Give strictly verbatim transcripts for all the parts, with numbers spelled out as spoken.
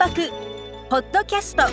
博ポッドキャスト。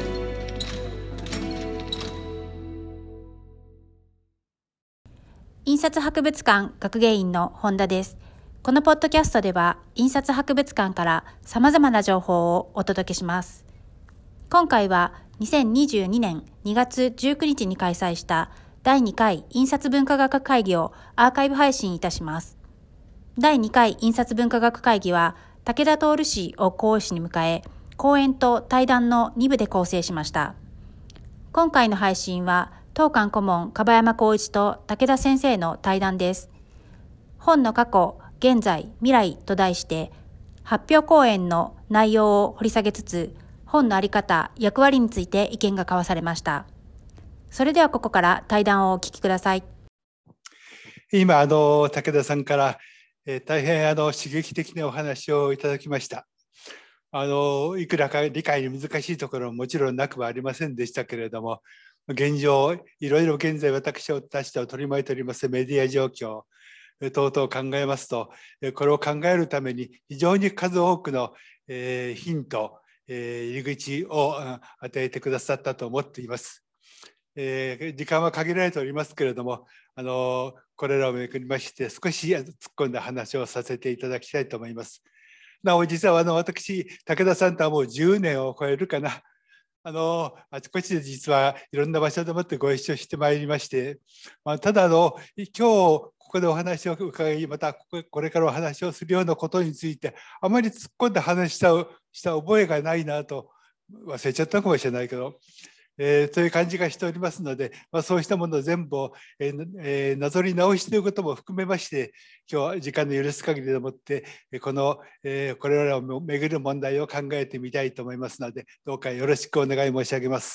印刷博物館学芸員の本田です。このポッドキャストでは印刷博物館からさまざまな情報をお届けします。今回はにせんにじゅうにねんにがつじゅうくにちに開催しただいにかい印刷文化学会議をアーカイブ配信いたします。だいにかい印刷文化学会議は武田徹氏を講師に迎え、講演と対談のに部で構成しました。今回の配信は当館顧問樺山光一と武田先生の対談です。本の過去、現在、未来と題して発表講演の内容を掘り下げつつ、本のあり方、役割について意見が交わされました。それではここから対談をお聞きください。 今あの武田さんからえー、大変あの刺激的なお話をいただきました。あのいくらか理解に難しいところももちろんなくはありませんでしたけれども、現状いろいろ現在私たちと取り巻いておりますメディア状況等々を考えますと、これを考えるために非常に数多くの、えー、ヒント、えー、入り口を与えてくださったと思っています。えー、時間は限られておりますけれども、あのこれらをめくりまして少し突っ込んだ話をさせていただきたいと思います。なお実はあの私武田さんとはもうじゅうねんを超えるかな、あのあちこちで実はいろんな場所でもってご一緒してまいりまして、まあ、ただあの今日ここでお話を伺い、またこれからお話をするようなことについてあまり突っ込んだ話したした覚えがないなと、忘れちゃったかもしれないけど、えー、という感じがしておりますので、まあ、そうしたものを全部を、えーえー、なぞり直しということも含めまして、今日は時間の許す限りでもってこの、えー、これらをめぐる問題を考えてみたいと思いますので、どうかよろしくお願い申し上げます。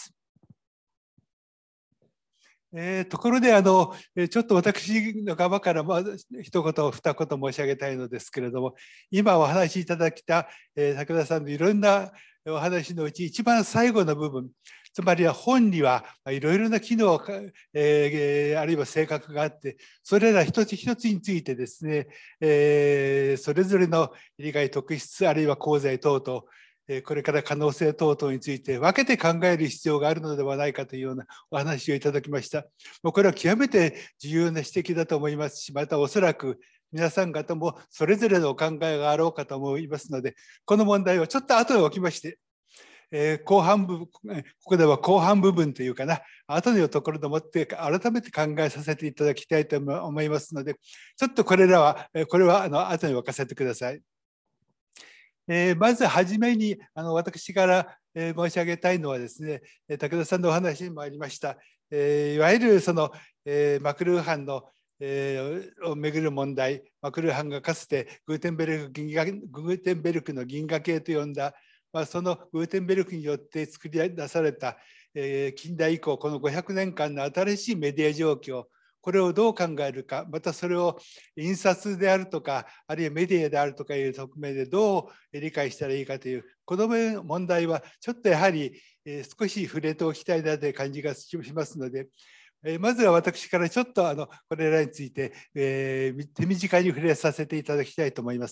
えー、ところであのちょっと私の側からまず一言二言申し上げたいのですけれども、今お話しいただきた、えー、武田さんのいろんなお話のうち一番最後の部分、つまりは本にはいろいろな機能、えー、あるいは性格があって、それら一つ一つについてですね、えー、それぞれの利害特質あるいは功罪等々、これから可能性等々について分けて考える必要があるのではないかというようなお話をいただきました。これは極めて重要な指摘だと思いますし、またおそらく皆さん方もそれぞれのお考えがあろうかと思いますので、この問題をちょっと後に置きまして、えー、後半部分、ここでは後半部分というかな、後のところでもって改めて考えさせていただきたいと思いますので、ちょっとこれらは、これはあの後に置かせてください。えー、まずはじめにあの私から、えー、申し上げたいのはですね、武田さんのお話にもありました、えー、いわゆるその、えー、マクルーハンの、えー、をめぐる問題、マクルーハンがかつてグーテンベルク銀河グーテンベルクの銀河系と呼んだ、まあ、そのグーテンベルクによって作り出された、えー、近代以降このごひゃくねんかんの新しいメディア状況、これをどう考えるか、またそれを印刷であるとか、あるいはメディアであるとかいう側面でどう理解したらいいかという、この問題はちょっとやはり少し触れておきたいなという感じがしますので、まずは私からちょっとあのこれらについて、えー、手短に触れさせていただきたいと思います。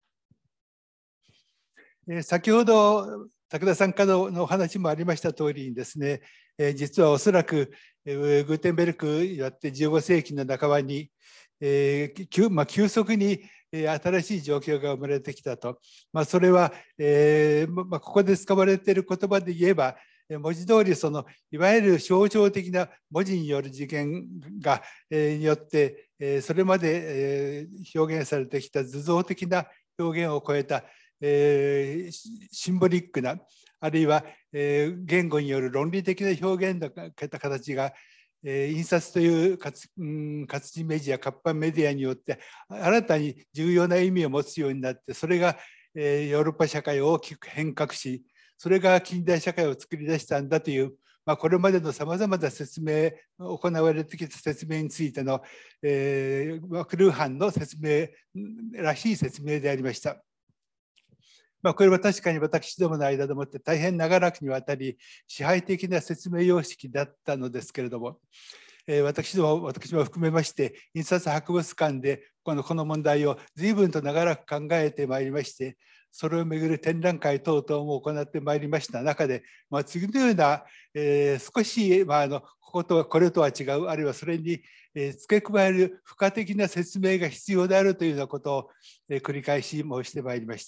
先ほど武田さんからのお話もありました通りにですね、実はおそらくグーテンベルクによってじゅうごせいきの半ばに、えー急まあ、急速に新しい状況が生まれてきたと、まあ、それは、えーまあ、ここで使われている言葉で言えば、文字通りそのいわゆる象徴的な文字による事件が、えー、によって、えー、それまで、えー、表現されてきた図像的な表現を超えた、えー、シンボリックな、あるいは、えー、言語による論理的な表現の形が、えー、印刷という活、うん、活字メディア、活版メディアによって新たに重要な意味を持つようになって、それが、えー、ヨーロッパ社会を大きく変革し、それが近代社会を作り出したんだという、まあ、これまでのさまざまな説明、行われてきた説明についての、えー、マクルーハンの説明らしい説明でありました。まあ、これは確かに私どもの間でもって大変長らくにわたり支配的な説明様式だったのですけれども、えー、私ども私も含めまして印刷博物館でこのこの問題を随分と長らく考えてまいりまして、 それをめぐる展覧会等々も行ってまいりました中で、まあ、次のような、えー、少し、まあ、あのこことはこれとは違う、あるいはそれに、えー、付け加える付加的な説明が必要であるというようなことを、えー、繰り返し申してまいりました。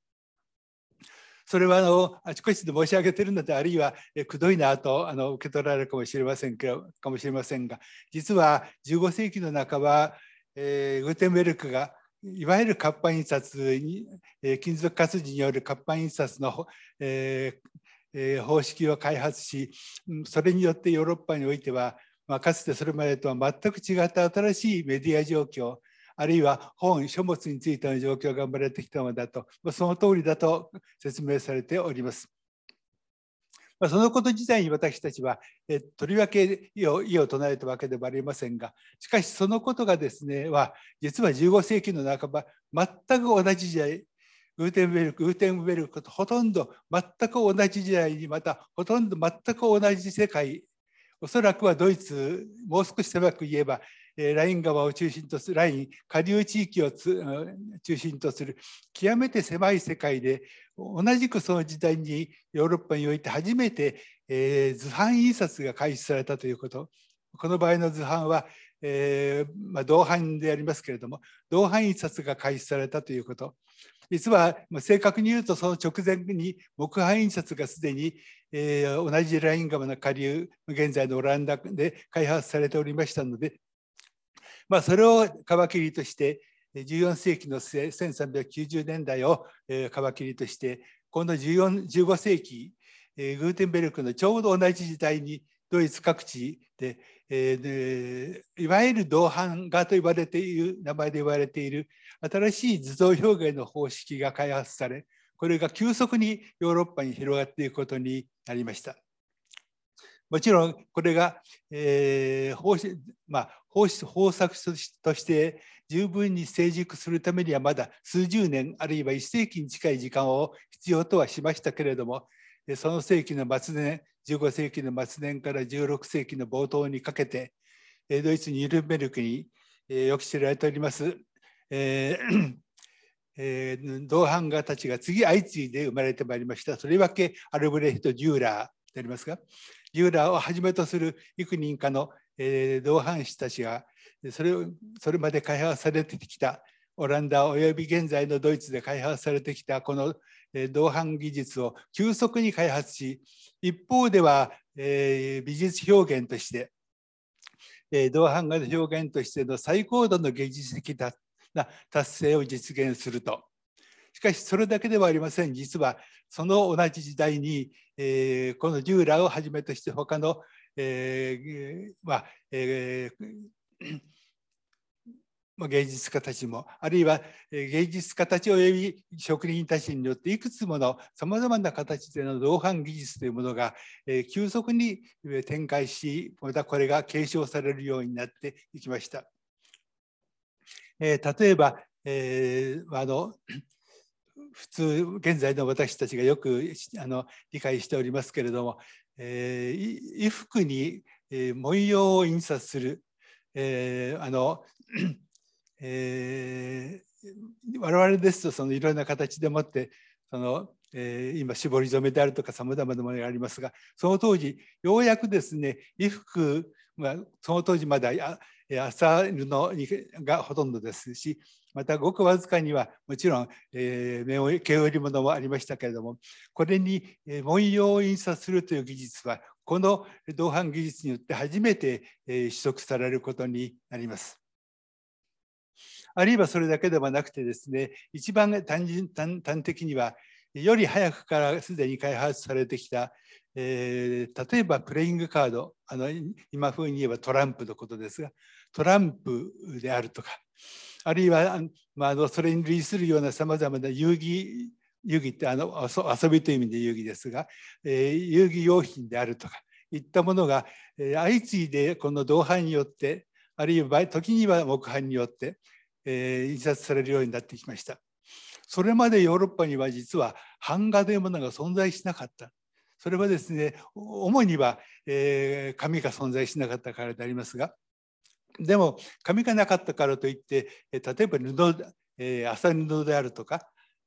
それはあのあちこちで申し上げているので、あるいはえくどいなとあの受け取られるかもしれませんけどかもしれませんが、実はじゅうご世紀の半ば、えー、グーテンベルクがいわゆる活版印刷に、えー、金属活字による活版印刷の、えーえー、方式を開発し、それによってヨーロッパにおいては、まあ、かつてそれまでとは全く違った新しいメディア状況、あるいは本書物についての状況が生まれてきたのだと、その通りだと説明されております。そのこと自体に私たちはえとりわけ異を異を唱えたわけではありませんが、しかしそのことがですねは実はじゅうご世紀の半ば全く同じ時代、グーテンベルクグーテンベルクとほとんど全く同じ時代に、またほとんど全く同じ世界、おそらくはドイツ、もう少し狭く言えばライン川を中心とする、ライン下流地域を中心とする極めて狭い世界で、同じくその時代にヨーロッパにおいて初めて、えー、図版印刷が開始されたということ。この場合の図版は、えーまあ、銅版でありますけれども、銅版印刷が開始されたということ。実は正確に言うとその直前に木版印刷がすでに、えー、同じライン川の下流、現在のオランダで開発されておりましたので、まあ、それを皮切りとしてじゅうよん世紀のせんさんびゃくきゅうじゅうねんだいを皮切りとして、今度じゅうよん、じゅうご世紀、グーテンベルクのちょうど同じ時代にドイツ各地で、えー、いわゆる銅版画と言われている名前で言われている新しい図像表現の方式が開発され、これが急速にヨーロッパに広がっていくことになりました。もちろんこれが、えー方まあ、方方策として十分に成熟するためにはまだ数十年あるいはいっ世紀に近い時間を必要とはしましたけれども、その世紀の末年、じゅうご世紀の末年からじゅうろく世紀の冒頭にかけて、ドイツニュルンベルクによく知られております、えーえー、銅版画たちが次相次いで生まれてまいりました。とりわけアルブレヒト・デューラーでありますが、デューラーをはじめとする幾人かの、えー、銅版師たちがそれをそれまで開発されてきたオランダおよび現在のドイツで開発されてきたこの銅版技術を急速に開発し、一方では、えー、美術表現として、えー、銅版画の表現としての最高度の芸術的な達成を実現すると。しかしそれだけではありません。実はその同じ時代に、えー、このデューラーをはじめとして他の、えーまあえー芸術家たちも、あるいは芸術家たちおよび職人たちによっていくつものさまざまな形での銅版技術というものが急速に展開し、またこれが継承されるようになっていきました。例えば、えー、あの普通現在の私たちがよくあの理解しておりますけれども、えー、衣服に文様を印刷する、えー、あのえー、我々ですとそのいろんな形でもってその、えー、今絞り染めであるとかさまざまなものがありますが、その当時ようやくですね衣服はその当時まだ麻布がほとんどですし、またごくわずかにはもちろん、えー、毛織物もありましたけれども、これに文様を印刷するという技術はこの銅版技術によって初めて、えー、取得されることになります。あるいはそれだけではなくてですね、一番単純単端的にはより早くからすでに開発されてきた、えー、例えばプレイングカード、あの今風に言えばトランプのことですが、トランプであるとか、あるいは、まあ、それに類するようなさまざまな遊戯遊戯ってあの遊びという意味で遊戯ですが、えー、遊戯用品であるとかいったものが、えー、相次いでこの銅版によって、あるいは時には木版によってえー、印刷されるようになってきました。それまでヨーロッパには実は版画というものが存在しなかった。それはですね、主には、えー、紙が存在しなかったからでありますが、でも紙がなかったからといって、例えば布、えー、麻布であるとか、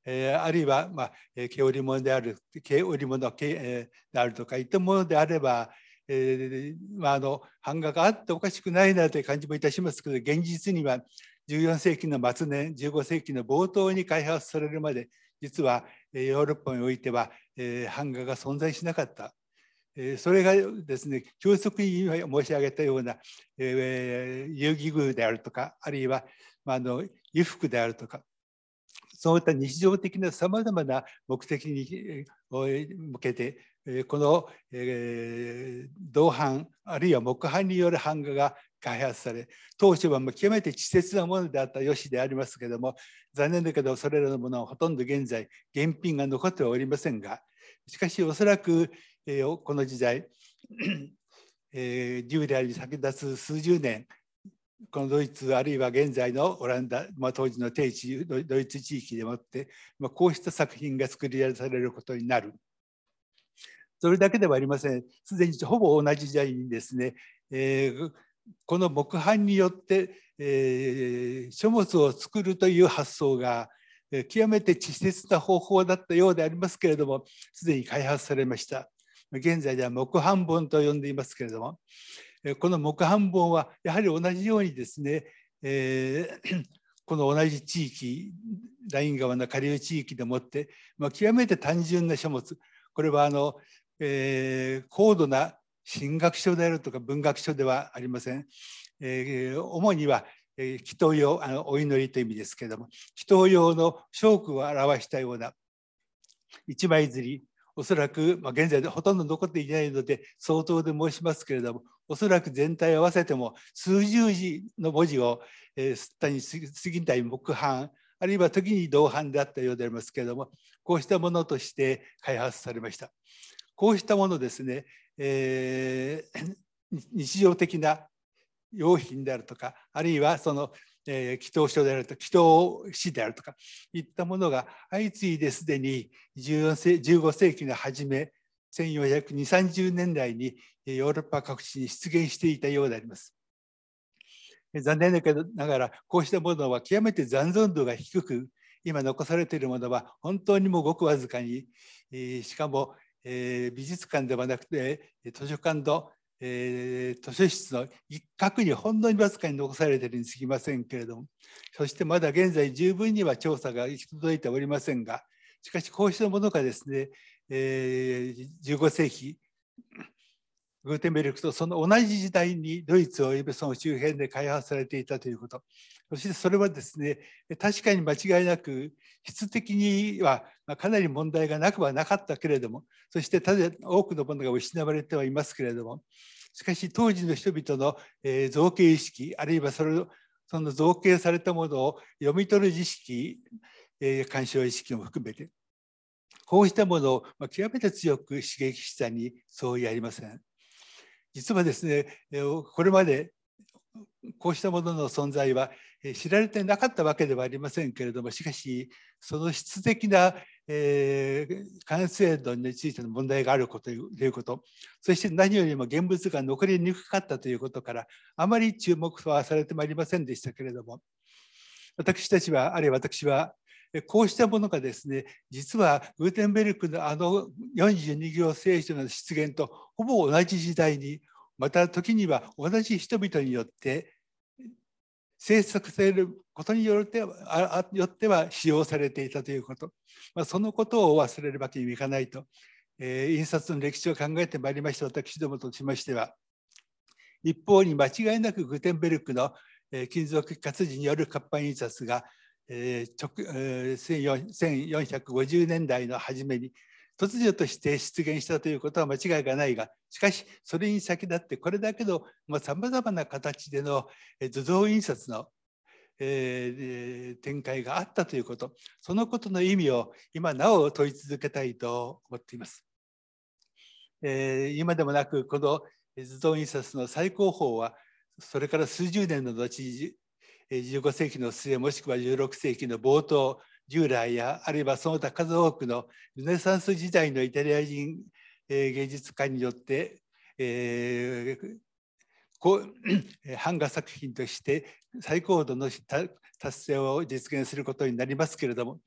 えー、あるいは、まあ、毛織物である毛織物であるとかいったものであれば、えーまあ、あの版画があっておかしくないなという感じもいたしますけど、現実にはじゅうよんせいきの末年じゅうごせいきの冒頭に開発されるまで実はヨーロッパにおいては、えー、版画が存在しなかった。それがですね、教則に申し上げたような、えー、遊戯具であるとか、あるいは、まあ、あの衣服であるとか、そういった日常的なさまざまな目的に向けて、この、えー、銅版あるいは木版による版画が開発され、当初はもう極めて稚拙なものであったよしでありますけれども、残念だけどそれらのものはほとんど現在原品が残ってはおりませんが、しかしおそらくえー、この時代、えー、デューラーに先立つ数十年、このドイツあるいは現在のオランダ、まあ、当時の低地ドイツ地域でもって、まあ、こうした作品が作り出されることになる。それだけではありません。すでにほぼ同じ時代にですね、えー、この木版によって、えー、書物を作るという発想が極めて稚拙な方法だったようでありますけれども、すでに開発されました。現在では木版本と呼んでいますけれども、この木版本はやはり同じようにですね、えー、この同じ地域、ライン川の下流地域でもって、まあ、極めて単純な書物、これはあの、えー、高度な神学書であるとか文学書ではありません。えー、主には祈祷用、あのお祈りという意味ですけれども、祈祷用の聖句を表したような一枚刷り、おそらく、まあ、現在でほとんど残っていないので相当で申しますけれども、おそらく全体を合わせても数十字の文字を、えー、単に過ぎたい木版、あるいは時に銅版であったようでありますけれども、こうしたものとして開発されました。こうしたものですね、えー、日常的な用品であるとか、あるいはそのえー、祈祷書であるとか祈祷詩であるとかいったものが相次いですでにじゅうよんせいじゅうごせいきの初めせんよんひゃくにじゅう、さんじゅうねんだいにヨーロッパ各地に出現していたようであります。残念ながらこうしたものは極めて残存度が低く、今残されているものは本当にもうごくわずかに、えー、しかも、えー、美術館ではなくて図書館のえー、図書室の一角にほんのにわずかに残されているにすぎませんけれども、そしてまだ現在十分には調査が行き届いておりませんが、しかしこうしたものがですね、えー、じゅうごせいきグーテンベルクとその同じ時代にドイツおよびその周辺で開発されていたということ、そしてそれはですね、確かに間違いなく質的にはかなり問題がなくはなかったけれども、そして多くのものが失われてはいますけれども、しかし当時の人々の造形意識、あるいはそれをその造形されたものを読み取る知識、鑑賞意識も含めて、こうしたものを極めて強く刺激したに相違ありません。実はですね、これまでこうしたものの存在は知られてなかったわけではありませんけれども、しかしその質的な、えー、完成度についての問題があることということ、そして何よりも現物が残りにくかったということからあまり注目はされてまいりませんでしたけれども、私たちはあるいは私はこうしたものがですね、実はグーテンベルクのあのよんじゅうにぎょう聖書の出現とほぼ同じ時代に、また時には同じ人々によって制作されることによっては、よっては使用されていたということ、まあ、そのことを忘れるわけにはいかないと、えー、印刷の歴史を考えてまいりました私どもとしましては、一方に間違いなくグーテンベルクの金属活字による活版印刷がえーえー、せんよんひゃくごじゅうねんだいの初めに突如として出現したということは間違いがないが、しかしそれに先立ってこれだけのさまざまな形での図像印刷の、えー、展開があったということ、そのことの意味を今なお問い続けたいと思っています。えー、今でもなくこの図像印刷の最高峰はそれから数十年の後、じゅうごせいきの末もしくはじゅうろくせいきの冒頭、従来やあるいはその他数多くのルネサンス時代のイタリア人芸術家によって、えー、こう版画作品として最高度の達成を実現することになりますけれども、し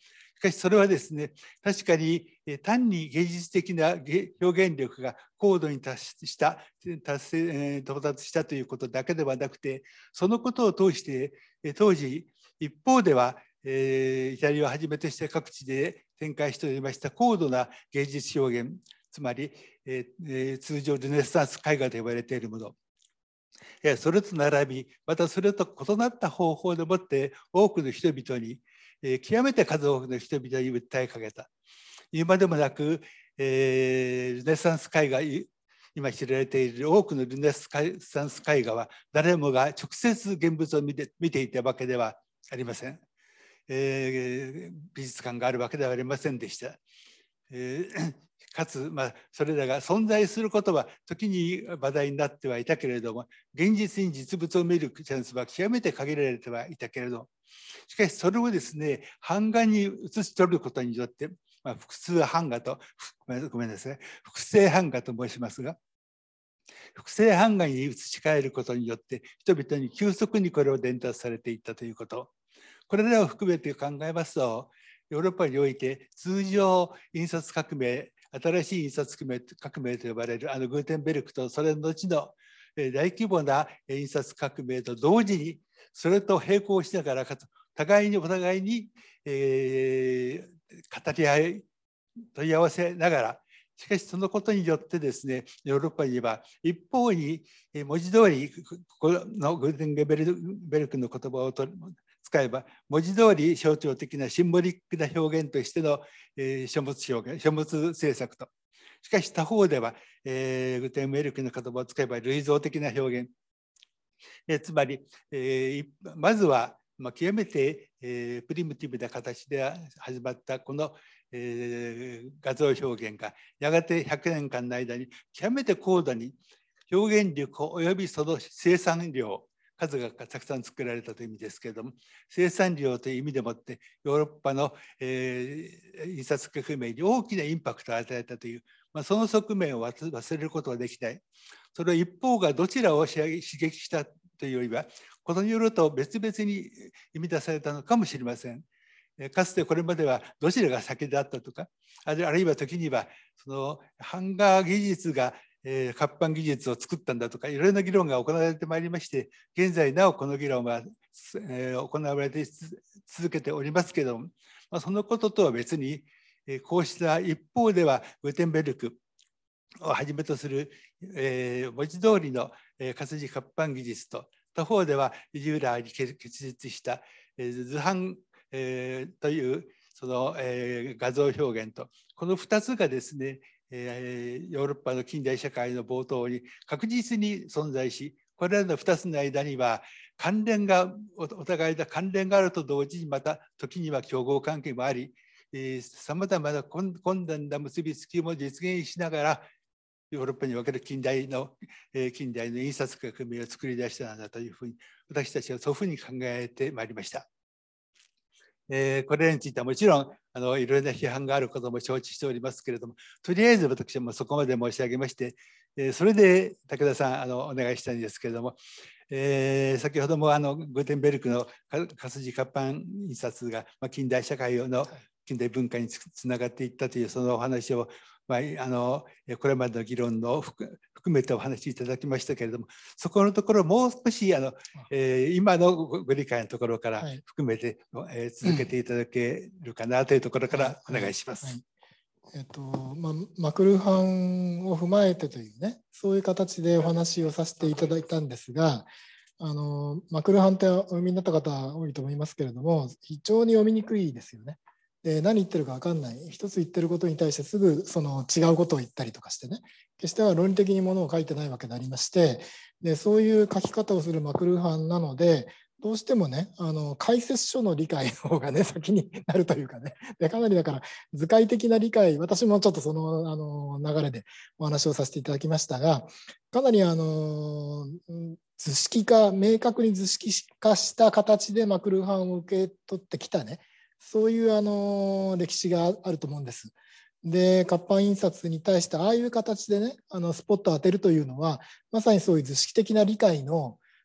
かしそれはですね、確かに単に芸術的な表現力が高度に達した、達成、到達したということだけではなくて、そのことを通して当時一方ではイタリアをはじめとして各地で展開しておりました高度な芸術表現、つまり通常ルネサンス絵画と呼ばれているもの、それと並び、またそれと異なった方法でもって多くの人々に、極めて数多くの人々に訴えかけた。言うまでもなく、えー、ルネサンス絵画、今知られている多くのルネサンス絵画は誰もが直接現物を見て、見ていたわけではありません。えー、美術館があるわけではありませんでした。えーかつ、まあ、それらが存在することは時に話題になってはいたけれども、現実に実物を見るチャンスは極めて限られてはいたけれど、しかしそれをですね、版画に写し取ることによって、まあ、複数版画と、ごめんなさい、複製版画と申しますが、複製版画に写し替えることによって人々に急速にこれを伝達されていったということ、これらを含めて考えますと、ヨーロッパにおいて通常印刷革命、新しい印刷革命、革命と呼ばれるあのグーテンベルクとそれの後の大規模な印刷革命と同時に、それと並行しながら互いにお互いに、えー、語り合い問い合わせながら、しかしそのことによってですね、ヨーロッパには一方に文字通りこのグーテンベルクの言葉を使えば文字通り象徴的なシンボリックな表現としての、えー、書物表現、書物制作と、しかし他方では、えー、グーテンベルクの言葉を使えば類像的な表現、えー、つまり、えー、まずは、まあ、極めて、えー、プリミティブな形で始まったこの、えー、画像表現がやがてひゃくねんかんの間に極めて高度に表現力およびその生産量、数がたくさん作られたという意味ですけれども、生産量という意味でもってヨーロッパの、えー、印刷革命に大きなインパクトを与えたという、まあ、その側面を忘れることはできない。それは一方がどちらを刺激したというよりは、ことによると別々に生み出されたのかもしれません。かつてこれまではどちらが先であったとか、あるいは時にはその版画技術がえー、活版技術を作ったんだとか、いろいろな議論が行われてまいりまして、現在なおこの議論は、えー、行われて続けておりますけれども、まあ、そのこととは別に、えー、こうした一方ではグーテンベルクをはじめとする、えー、文字通りの、えー、活字活版技術と、他方ではユーラーに結実した、えー、図版、えー、というその、えー、画像表現と、このふたつがですね、えー、ヨーロッパの近代社会の冒頭に確実に存在し、これらのふたつの間には関連がお互いの関連があると同時に、また時には競合関係もあり、さまざまな困難な結びつきも実現しながらヨーロッパにおける近代の、えー、近代の印刷革命を作り出したのだというふうに、私たちはそういうふうに考えてまいりました。えー、これらについてはもちろんあのいろいろな批判があることも承知しておりますけれども、とりあえず私はもうそこまで申し上げまして、えー、それで武田さんあのお願いしたいんですけれども、えー、先ほどもあのグーテンベルクの活字活版印刷が、まあ、近代社会の近代文化に つ, つながっていったというそのお話を、まあ、あのこれまでの議論の含めてお話しいただきましたけれども、そこのところもう少しあの、えー、今のご理解のところから含めて、はい、えー、続けていただけるかなというところからお願いします。 はいはいはい、えっとまあ、マクル版を踏まえてというね、そういう形でお話をさせていただいたんですが、あのマクル版ってお読みになった方多いと思いますけれども、非常に読みにくいですよね。で何言ってるか分かんない、一つ言ってることに対してすぐその違うことを言ったりとかしてね、決しては論理的にものを書いてないわけでありまして、でそういう書き方をするマクル版なので、どうしてもね、あの解説書の理解の方がね先になるというかね、でかなりだから図解的な理解、私もちょっとその、あの流れでお話をさせていただきましたが、かなりあの図式化、明確に図式化した形でマクル版を受け取ってきたね、そういうあの歴史があると思うんです。で、活版印刷に対してああいう形でね、あのスポットを当てるというのは、まさにそういう図式的な理解の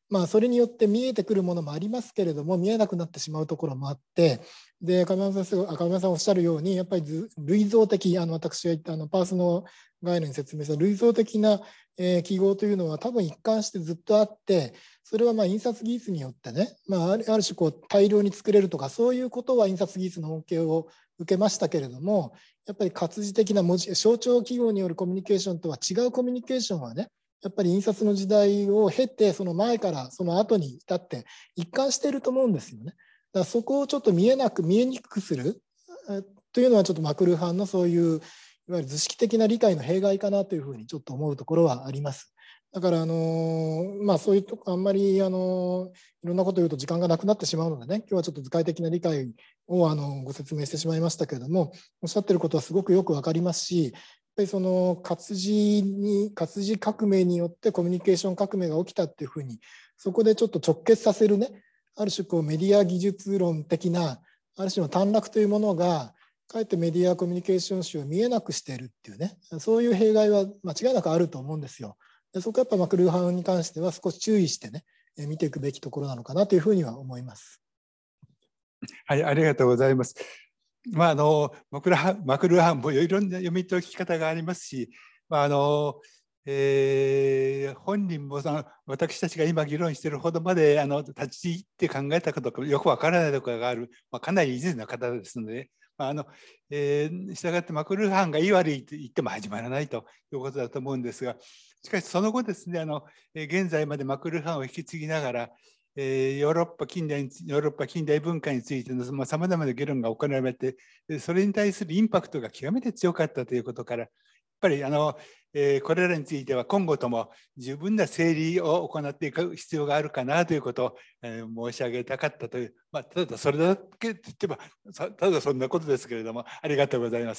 まあ、それによって見えてくるものもありますけれども、見えなくなってしまうところもあって、で亀山先生、亀山さんおっしゃるように、やっぱり類像的、あの私が言ったあのパースの概念に説明した類像的な、えー、記号というのは多分一貫してずっとあって、それはまあ印刷技術によってね、まあ、ある種こう大量に作れるとか、そういうことは印刷技術の恩恵を受けましたけれども、やっぱり活字的な文字、象徴記号によるコミュニケーションとは違うコミュニケーションはね、やっぱり印刷の時代を経て、その前からその後に至って一貫していると思うんですよね。だからそこをちょっと見えなく、見えにくくするというのは、ちょっとマクルーハンのそういういわゆる図式的な理解の弊害かなというふうにちょっと思うところはあります。だからあのまあそういうとこあんまりあのいろんなことを言うと時間がなくなってしまうのでね、今日はちょっと図解的な理解をあのご説明してしまいましたけれども、おっしゃってることはすごくよくわかりますし、やっぱりその活字に活字革命によってコミュニケーション革命が起きたっていうふうに、そこでちょっと直結させるね、ある種こうメディア技術論的なある種の短絡というものがかえってメディアコミュニケーション史を見えなくしているっていうね、そういう弊害は間違いなくあると思うんですよ。でそこはやっぱマクルーハンに関しては少し注意してね、見ていくべきところなのかなというふうには思います。 はい、ありがとうございます。まあ、あのマクルーハン、マクルーハンもいろんな読み解き方がありますし、まああのえー、本人もその私たちが今議論しているほどまであの立ち入って考えたことがよくわからないところがある、まあ、かなり以前の方ですので、まああのえー、したがってマクルーハンがいい悪いと言っても始まらないということだと思うんですが、しかしその後ですね、あの現在までマクルーハンを引き継ぎながら、えー、ヨーロッパ近代ヨーロッパ近代文化についてのさまざまな議論が行われて、それに対するインパクトが極めて強かったということから、やっぱりあの、えー、これらについては今後とも十分な整理を行っていく必要があるかなということを、えー、申し上げたかったという、まあ、ただそれだけと言ってばただそんなことですけれども、ありがとうございます。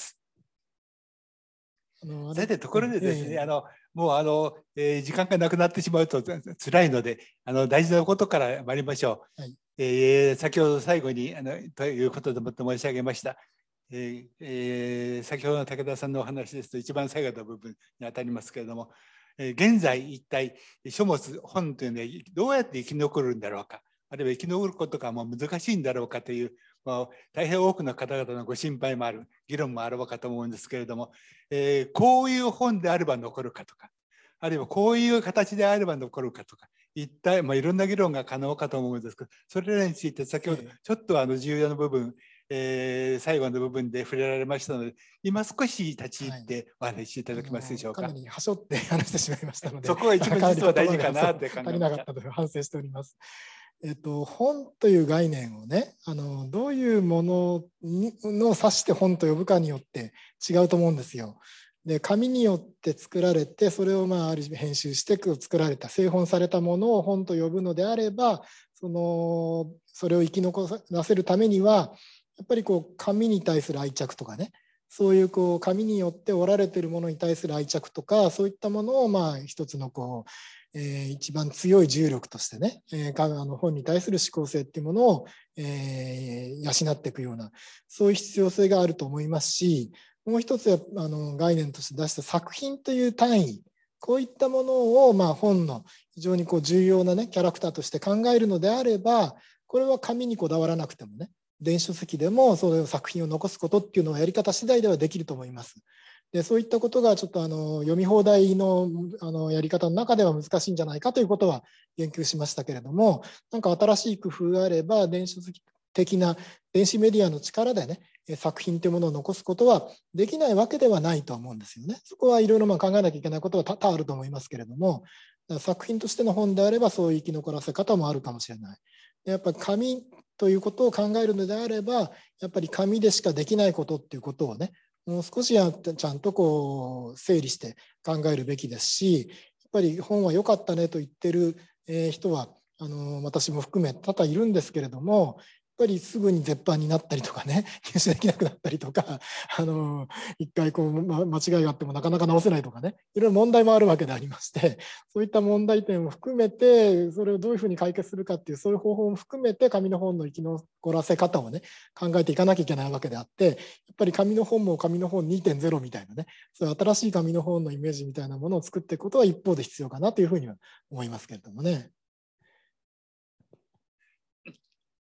さて、ところでですね、あのもうあの、えー、時間がなくなってしまうとつらいので、あの大事なことから参りましょう。はい、えー、先ほど最後にあのということでもって申し上げました。えーえー、先ほどの武田さんのお話ですと一番最後の部分にあたりますけれども、えー、現在一体書物本というのはどうやって生き残るんだろうか、あるいは生き残ることがもう難しいんだろうかという、まあ、大変多くの方々のご心配もある、議論もあろうかと思うんですけれども、えー、こういう本であれば残るかとか、あるいはこういう形であれば残るかとか、一体、まあ、いろんな議論が可能かと思うんですけど、それらについて先ほどちょっとあの重要な部分、えー、最後の部分で触れられましたので、今少し立ち入ってお話しいただけますでしょうか。 はい、かなりはしょって話してしまいましたので、 そこが一番実は大事かなって考えました。 足りなかったと反省しております。えっと、本という概念をね、あのどういうものの指して本と呼ぶかによって違うと思うんですよ。で、紙によって作られて、それをまあある編集して作られた製本されたものを本と呼ぶのであれば、そのそれを生き残らせるためにはやっぱりこう紙に対する愛着とかね、そういうこう紙によって織られているものに対する愛着とか、そういったものをまあ一つのこうえー、一番強い重力としてね、えー、あの本に対する思考性っていうものを、えー、養っていくような、そういう必要性があると思いますし、もう一つあの概念として出した作品という単位、こういったものを、まあ、本の非常にこう重要な、ね、キャラクターとして考えるのであれば、これは紙にこだわらなくてもね、電子書籍でもそういう作品を残すことっていうのはやり方次第ではできると思います。でそういったことがちょっとあの読み放題 の, あのやり方の中では難しいんじゃないかということは言及しましたけれども、なんか新しい工夫があれば電子書籍的な電子メディアの力でね、作品というものを残すことはできないわけではないと思うんですよね。そこはいろいろ考えなきゃいけないことは多々あると思いますけれども、作品としての本であればそういう生き残らせ方もあるかもしれない。やっぱり紙ということを考えるのであれば、やっぱり紙でしかできないことっていうことをね、もう少しやちゃんとこう整理して考えるべきですし、やっぱり本は良かったねと言ってる人はあの私も含め多々いるんですけれども、やっぱりすぐに絶版になったりとかね、入手できなくなったりとか、あの一回こう、ま、間違いがあってもなかなか直せないとかね、いろいろ問題もあるわけでありまして、そういった問題点を含めてそれをどういうふうに解決するかっていう、そういう方法も含めて紙の本の生き残らせ方をね考えていかなきゃいけないわけであって、やっぱり紙の本も紙の本 にてんゼロ みたいなね、そういう新しい紙の本のイメージみたいなものを作っていくことは一方で必要かなというふうには思いますけれどもね。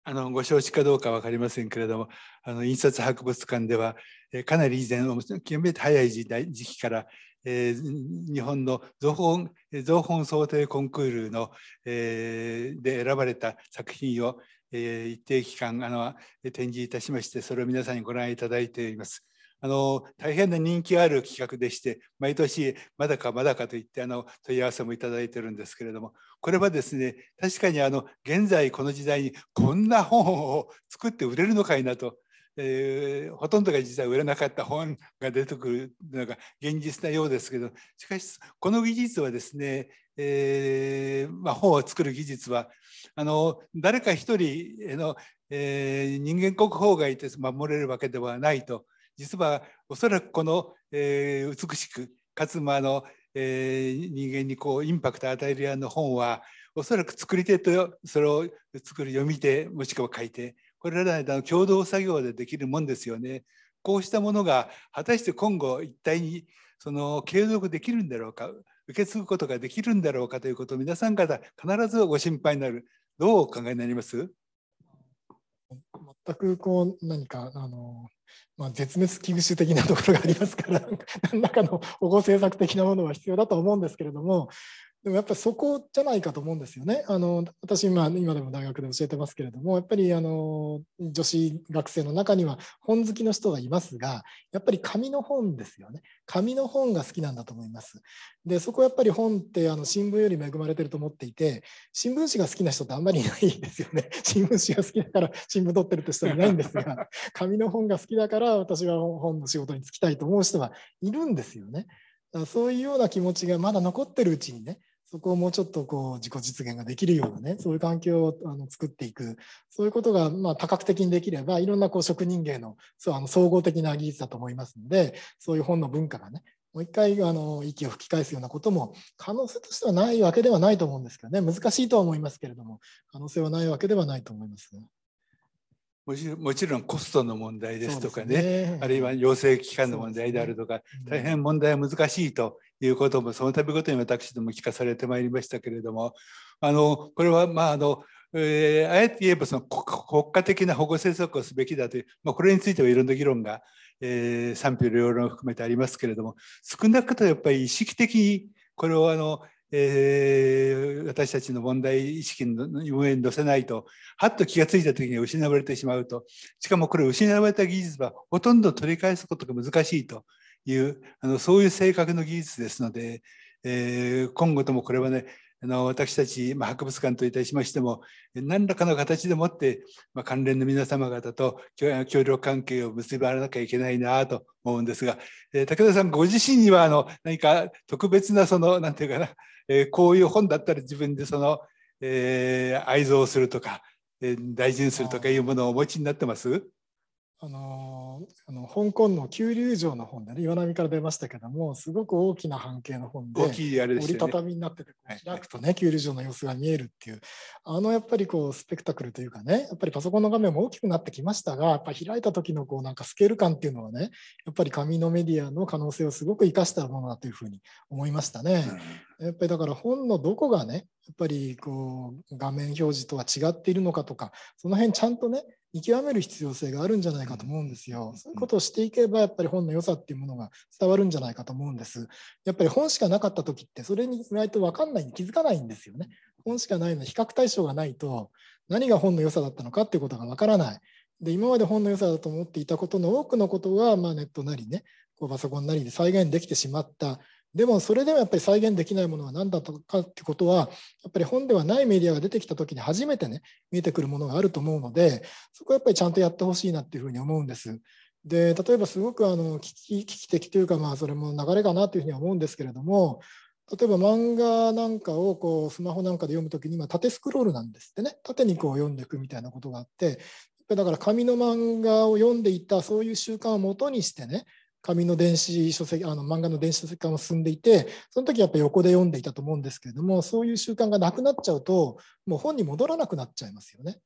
あのご承知かどうか分かりませんけれども、あの印刷博物館では、えー、かなり以前、極めて早い時代時期から、えー、日本の造本造本想定コンクールの、えー、で選ばれた作品を、えー、一定期間あの展示いたしまして、それを皆さんにご覧いただいています。あの大変な人気ある企画でして、毎年まだかまだかといってあの問い合わせもいただいているんですけれども、これはですね、確かにあの現在この時代にこんな本を作って売れるのかいなと、えー、ほとんどが実は売れなかった本が出てくるのが現実なようですけど、しかしこの技術はですね、えーまあ、本を作る技術はあの誰か一人の、えー、人間国宝がいて守れるわけではないと。実はおそらくこの、えー、美しくかつまあの、えー、人間にこうインパクトを与えるような本はおそらく作り手とそれを作る読み手もしくは書いて、これらの共同作業でできるもんですよね。こうしたものが果たして今後一体にその継続できるんだろうか、受け継ぐことができるんだろうかということを皆さん方必ずご心配になる。どうお考えになります？ 全くこう何かあの、まあ、絶滅危惧種的なところがありますから何らかの保護政策的なものは必要だと思うんですけれども、でもやっぱりそこじゃないかと思うんですよね。あの私今、今でも大学で教えてますけれども、やっぱりあの女子学生の中には本好きの人がいますが、やっぱり紙の本ですよね。紙の本が好きなんだと思います。でそこはやっぱり本ってあの新聞より恵まれてると思っていて、新聞紙が好きな人ってあんまりいないですよね。新聞紙が好きだから新聞取ってるって人はいないんですが、紙の本が好きだから私は本の仕事に就きたいと思う人はいるんですよね。そういうような気持ちがまだ残ってるうちにね、そこをもうちょっとこう自己実現ができるようなね、そういう環境をあの作っていく、そういうことがまあ多角的にできれば、いろんなこう職人芸のそうあの総合的な技術だと思いますので、そういう本の文化がね、もう一回あの息を吹き返すようなことも可能性としてはないわけではないと思うんですけどね、難しいとは思いますけれども、可能性はないわけではないと思います。 もちろん、もちろんコストの問題ですとか ね, ねあるいは養成機関の問題であるとか、ね、うん、大変問題は難しいということもその度ごとに私ども聞かされてまいりましたけれども、あのこれはまああの、えー、あえて言えばその国家的な保護政策をすべきだという、まあ、これについてはいろんな議論が、えー、賛否両論を含めてありますけれども、少なくともやっぱり意識的にこれをあのえー、私たちの問題意識の上に乗せないと、はっと気がついた時に失われてしまうと、しかもこれ失われた技術はほとんど取り返すことが難しいというあのそういう性格の技術ですので、えー、今後ともこれはね、あの私たち、まあ、博物館といたしましても何らかの形でもって、まあ、関連の皆様方と協力関係を結ばなきゃいけないなと思うんですが、えー、武田さんご自身にはあの何か特別なそのなんていうかな、えー、こういう本だったら自分でその、えー、愛蔵するとか、えー、大事にするとかいうものをお持ちになってます？ あのあの香港の九龍城の本でね、岩波から出ましたけども、すごく大きな半径の本で、 大きいあれでしたね、 折りたたみになってて開くとね、九龍城の様子が見えるっていう、あのやっぱりこうスペクタクルというかね、やっぱりパソコンの画面も大きくなってきましたが、やっぱり開いた時のこうなんかスケール感っていうのはね、やっぱり紙のメディアの可能性をすごく生かしたものだというふうに思いましたね。うん、やっぱりだから本のどこがね、やっぱりこう画面表示とは違っているのかとか、その辺ちゃんとね見極める必要性があるんじゃないかと思うんですよ。そういうことをしていけばやっぱり本の良さっていうものが伝わるんじゃないかと思うんです。やっぱり本しかなかった時ってそれに意外と分かんないに気づかないんですよね。本しかないので比較対象がないと何が本の良さだったのかっていうことが分からない。で今まで本の良さだと思っていたことの多くのことが、まあ、ネットなりね、こうパソコンなりで再現できてしまった。でもそれでもやっぱり再現できないものは何だったかってことは、やっぱり本ではないメディアが出てきたときに初めてね、見えてくるものがあると思うので、そこはやっぱりちゃんとやってほしいなっていうふうに思うんです。で、例えばすごくあの危機、危機的というか、まあそれも流れかなというふうには思うんですけれども、例えば漫画なんかをこうスマホなんかで読むときに、縦スクロールなんですってね、縦にこう読んでいくみたいなことがあって、だから紙の漫画を読んでいたそういう習慣をもとにしてね、紙の電子書籍、あの漫画の電子書籍化も進んでいて、その時やっぱり横で読んでいたと思うんですけれども、そういう習慣がなくなっちゃうと、もう本に戻らなくなっちゃいますよね。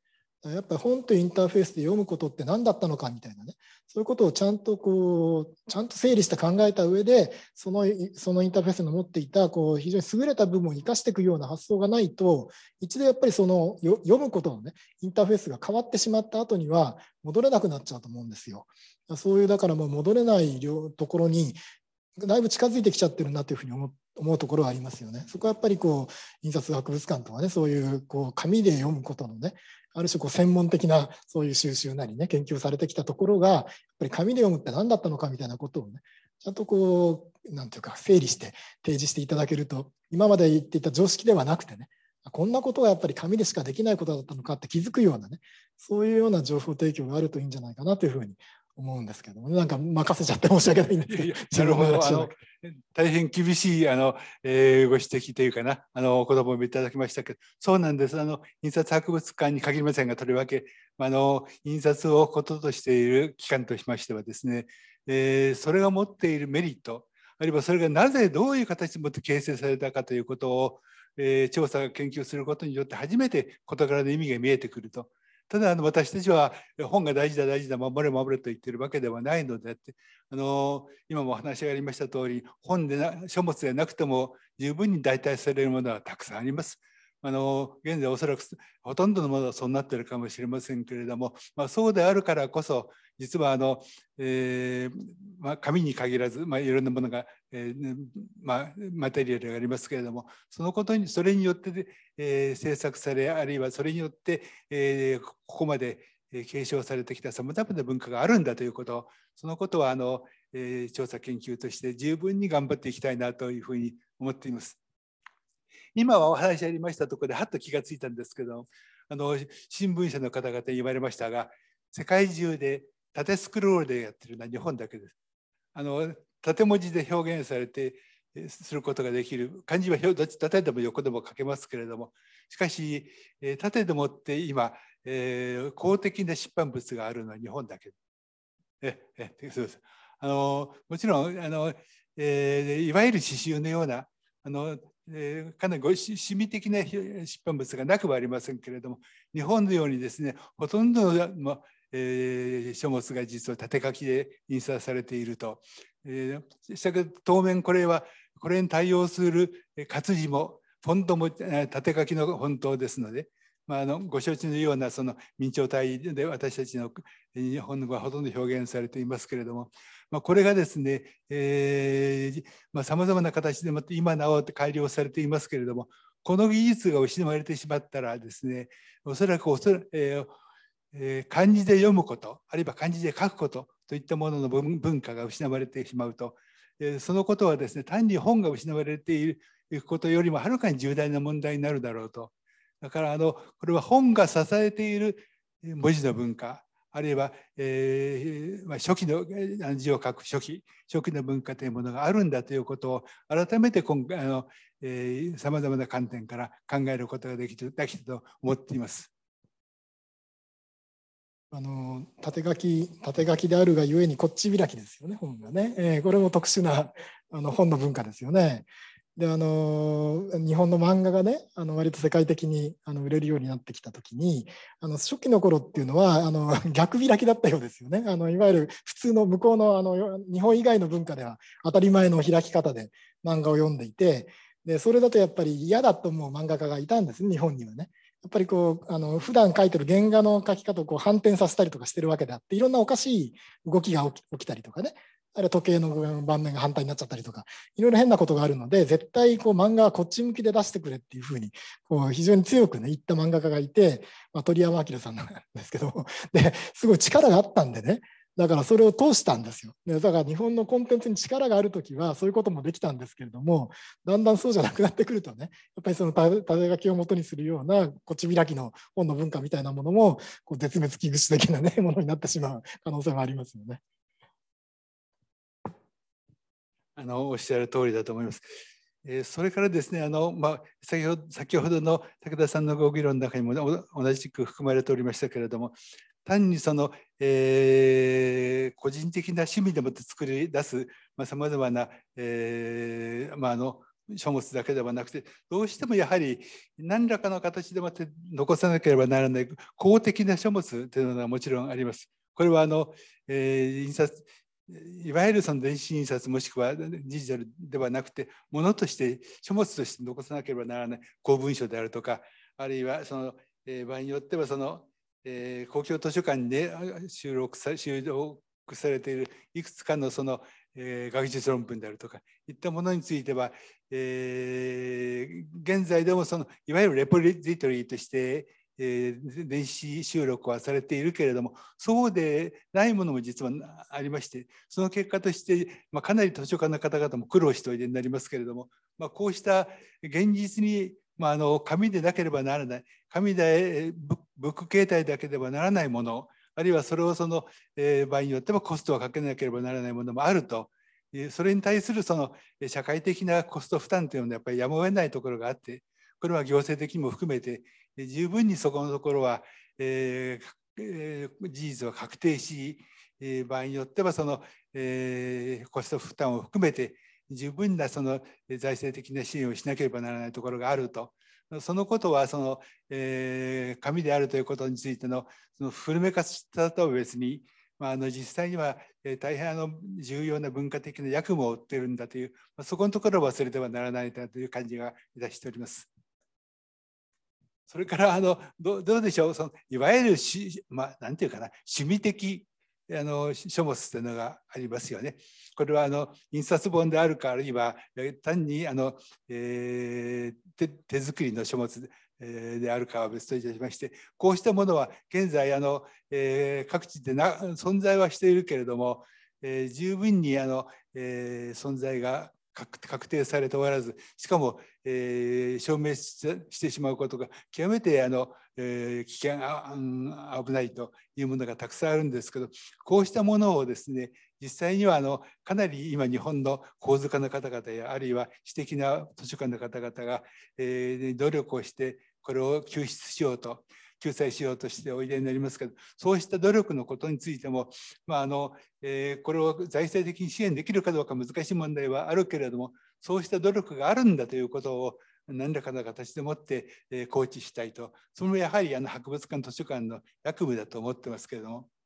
やっぱり本というインターフェースで読むことって何だったのかみたいなね、そういうことをちゃんとこうちゃんと整理して考えた上で、そのそのインターフェースの持っていたこう非常に優れた部分を生かしていくような発想がないと、一度やっぱりその読むことのねインターフェースが変わってしまった後には戻れなくなっちゃうと思うんですよ。そういうだからもう戻れないところにだいぶ近づいてきちゃってるなというふうに思思うところはありますよね。そこはやっぱりこう印刷博物館とかね、そういうこう紙で読むことのね、ある種こう専門的なそういう収集なりね、研究されてきたところが、やっぱり紙で読むって何だったのかみたいなことをね、ちゃんとこう、なんていうか、整理して提示していただけると、今まで言っていた常識ではなくてね、こんなことがやっぱり紙でしかできないことだったのかって気づくようなね、そういうような情報提供があるといいんじゃないかなというふうに思うんですけども、ね、なんか任せちゃって申し訳ないんですけど、 なるほど、あの大変厳しいあの、えー、ご指摘というかな、あのお言葉もいただきましたけど、そうなんです。あの印刷博物館に限りませんが、とりわけあの印刷をこととしている機関としましてはですね、えー、それが持っているメリット、あるいはそれがなぜどういう形でもって形成されたかということを、えー、調査研究することによって初めて事柄の意味が見えてくると。ただあの私たちは本が大事だ大事だ守れ守れと言っているわけではないのであって、あの今もお話がありました通り、本でな書物でなくても十分に代替されるものはたくさんあります。あの現在おそらくほとんどのものはそうなっているかもしれませんけれども、まあ、そうであるからこそ実はあの、えーまあ、紙に限らず、まあ、いろんなものが、えーまあ、マテリアルがありますけれども、そのことにそれによって、えー、制作され、あるいはそれによって、えー、ここまで継承されてきたさまざまな文化があるんだということ、そのことはあの、えー、調査研究として十分に頑張っていきたいなというふうに思っています。今はお話ありましたところではっと気がついたんですけど、あの新聞社の方々言われましたが、世界中で縦スクロールでやってるのは日本だけです。あの縦文字で表現されてすることができる、漢字はどっち縦でも横でも書けますけれども、しかし縦でもって今、えー、公的な出版物があるのは日本だけええそうです。あのもちろんあの、えー、いわゆる詩集のようなあのえー、かなりご趣味的な出版物がなくはありませんけれども、日本のようにですね、ほとんどの、えー、書物が実は縦書きで印刷されていると。えー、したが当面これはこれに対応する活字もフォントも縦書きのフォントですので、まあ、あのご承知のようなその明朝体で私たちの日本語はほとんど表現されていますけれども、まあ、これがですね、さまざまな形でまた今なお改良されていますけれども、この技術が失われてしまったらですね、おそらくおそらく、えーえー、漢字で読むこと、あるいは漢字で書くことといったものの文化が失われてしまうと、えー、そのことはですね、単に本が失われていることよりもはるかに重大な問題になるだろうと。だからあのこれは本が支えている文字の文化、あるいは、えーまあ、初期の字を書く初期初期の文化というものがあるんだということを改めて今回さまざまな観点から考えることができたと思っています。 あの縦書き縦書きであるがゆえにこっち開きですよね、本がね、えー、これも特殊なあの本の文化ですよね。であの日本の漫画がね、あの割と世界的にあの売れるようになってきた時に、あの初期の頃っていうのはあの逆開きだったようですよね。あのいわゆる普通の向こうの、あの日本以外の文化では当たり前の開き方で漫画を読んでいて、でそれだとやっぱり嫌だと思う漫画家がいたんですね、日本にはね。やっぱりこうあの普段書いてる原画の書き方をこう反転させたりとかしてるわけであって、いろんなおかしい動きが起き、起きたりとかね、あるいは時計の盤面が反対になっちゃったりとか、いろいろ変なことがあるので、絶対こう漫画はこっち向きで出してくれっていうふうにこう非常に強くね言った漫画家がいて、まあ、鳥山明さんなんですけど、ですごい力があったんでね、だからそれを通したんですよ。だから日本のコンテンツに力があるときはそういうこともできたんですけれども、だんだんそうじゃなくなってくるとね、やっぱりその縦書きを元にするようなこっち開きの本の文化みたいなものもこう絶滅危惧種的な、ね、ものになってしまう可能性もありますよね。 あのおっしゃる通りだと思います。えー、それからですね、あの、まあ、先ほど、先ほどの武田さんのご議論の中にも同じく含まれておりましたけれども、単にその、えー、個人的な趣味でもって作り出すさまざ、まな、えーまあ、あの書物だけではなくて、どうしてもやはり何らかの形でもって残さなければならない公的な書物というのはもちろんあります。これはあの、えー、印刷いわゆるその電子印刷もしくはデジタルではなくて、ものとして書物として残さなければならない公文書であるとか、あるいはその、えー、場合によってはその、えー、公共図書館で収録さ収録されているいくつかのその、えー、学術論文であるとかいったものについては、えー、現在でもそのいわゆるレポジトリとしてえー、電子収録はされているけれども、そうでないものも実はありまして、その結果として、まあ、かなり図書館の方々も苦労しておいでになりますけれども、まあ、こうした現実に、まあ、あの紙でなければならない、紙でブック形態だけではならないもの、あるいはそれをその、えー、場合によってはコストをかけなければならないものもあると、それに対するその社会的なコスト負担というのはやっぱりやむを得ないところがあって、これは行政的にも含めて十分にそこのところは、えーえー、事実を確定し、えー、場合によってはその、えー、コスト負担を含めて十分なその財政的な支援をしなければならないところがあると。そのことはその、えー、紙であるということについてのその古めかしさとは別に、まあ、あの実際には大変あの重要な文化的な役務を負っているんだという、まあ、そこのところを忘れてはならないという感じがいたしております。それからあの ど, どうでしょう、そのいわゆるし、まあ、なんていうかな、趣味的あの書物というのがありますよね。これはあの印刷本であるか、あるいは単にあの、えー、手, 手作りの書物であるかは別といたしまして、こうしたものは現在あの、えー、各地でな存在はしているけれども、えー、十分にあの、えー、存在が確定されておらず、しかも、えー、証明してしまうことが極めてあの、えー、危険あ危ないというものがたくさんあるんですけど、こうしたものをですね、実際にはあのかなり今日本の構図家の方々やあるいは私的な図書館の方々が、えー、努力をしてこれを救出しようと救済しようとしておいでになりますけど、そうした努力のことについても、まああのえー、これを財政的に支援できるかどうか難しい問題はあるけれども、そうした努力があるんだということを何らかの形でもって、えー、高知したいと、それもやはりあの博物館図書館の役務だと思ってますけれども。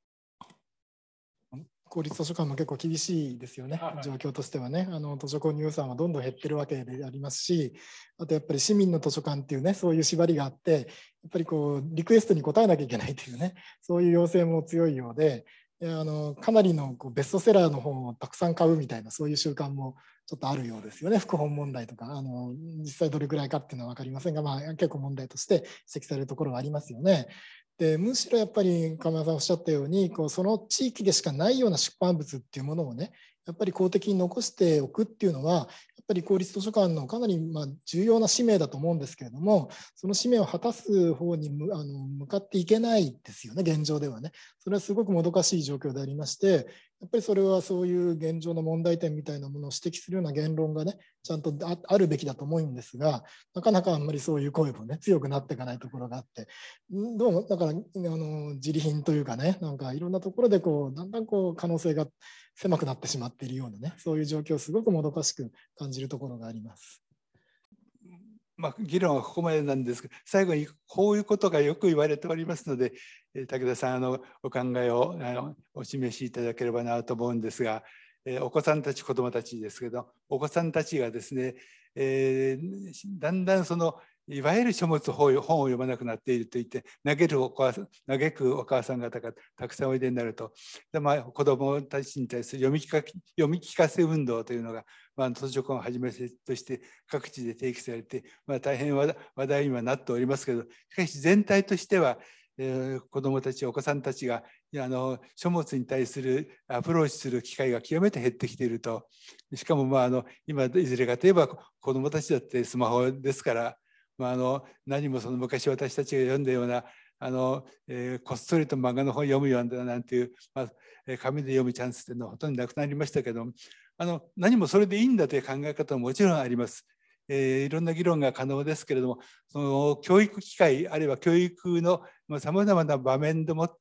公立図書館も結構厳しいですよね、状況としてはね。あの図書購入予算はどんどん減ってるわけでありますし、あとやっぱり市民の図書館っていうね、そういう縛りがあって、やっぱりこうリクエストに応えなきゃいけないというね、そういう要請も強いようで、あのかなりのこうベストセラーの本をたくさん買うみたいな、そういう習慣もちょっとあるようですよね。副本問題とか、あの実際どれぐらいかっていうのは分かりませんが、まあ、結構問題として指摘されるところはありますよね。でむしろやっぱり亀山さんおっしゃったように、こうその地域でしかないような出版物っていうものをね、やっぱり公的に残しておくっていうのは、やっぱり公立図書館のかなりまあ重要な使命だと思うんですけれども、その使命を果たす方にあの向かっていけないですよね、現状ではね。それはすごくもどかしい状況でありまして、やっぱりそれはそういう現状の問題点みたいなものを指摘するような言論がね、ちゃんと あ, あるべきだと思うんですが、なかなかあんまりそういう声もね、強くなっていかないところがあって、どうもだからあの自利品というかね、なんかいろんなところでこうだんだんこう可能性が狭くなってしまっているようなね、そういう状況をすごくもどかしく感じるところがあります。 まあ、議論はここまでなんですが、最後にこういうことがよく言われておりますので、武田さんあのお考えをあのお示しいただければなと思うんですが、えー、お子さんたち子どもたちですけど、お子さんたちがですね、えー、だんだんそのいわゆる書物本を読まなくなっていると言って嘆るお母さん嘆くお母さん方がたくさんおいでになると、で、まあ、子どもたちに対する読み聞か読み聞かせ運動というのが、まあ、図書館をはじめとして各地で提起されて、まあ、大変話題にはなっておりますけど、しかし全体としては、えー、子どもたちお子さんたちがあの書物に対するアプローチする機会が極めて減ってきていると。しかも、まあ、あの今いずれかといえば子どもたちだってスマホですから、まあ、あの何もその昔私たちが読んだようなあの、えー、こっそりと漫画の本を読むようななんていう、まあ、紙で読むチャンスというのはほとんどなくなりましたけど、あの何もそれでいいんだという考え方ももちろんあります。えー、いろんな議論が可能ですけれども、その教育機会あるいは教育のさまざまな場面でもって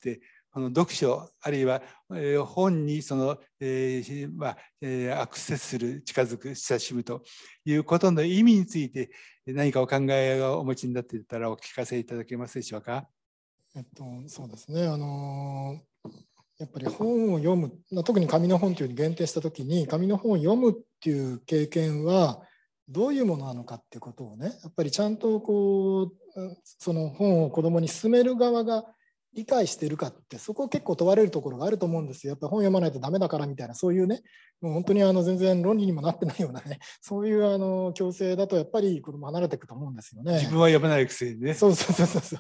この読書あるいは本にその、えーまあえー、アクセスする、近づく、親しむということの意味について何かお考えをお持ちになっていたらお聞かせいただけますでしょうか。 えっと、そうですね、あのやっぱり本を読む、特に紙の本というふうに限定したときに、紙の本を読むっていう経験はどういうものなのかっていうことをね、やっぱりちゃんとこうその本を子どもに勧める側が理解しているかって、そこを結構問われるところがあると思うんですよ。やっぱり本読まないとダメだからみたいな、そういうね、もう本当にあの全然論理にもなってないようなね、そういうあの強制だとやっぱり子ども離れていくと思うんですよね。 自分は読まないくせにね。 そうそうそうそう。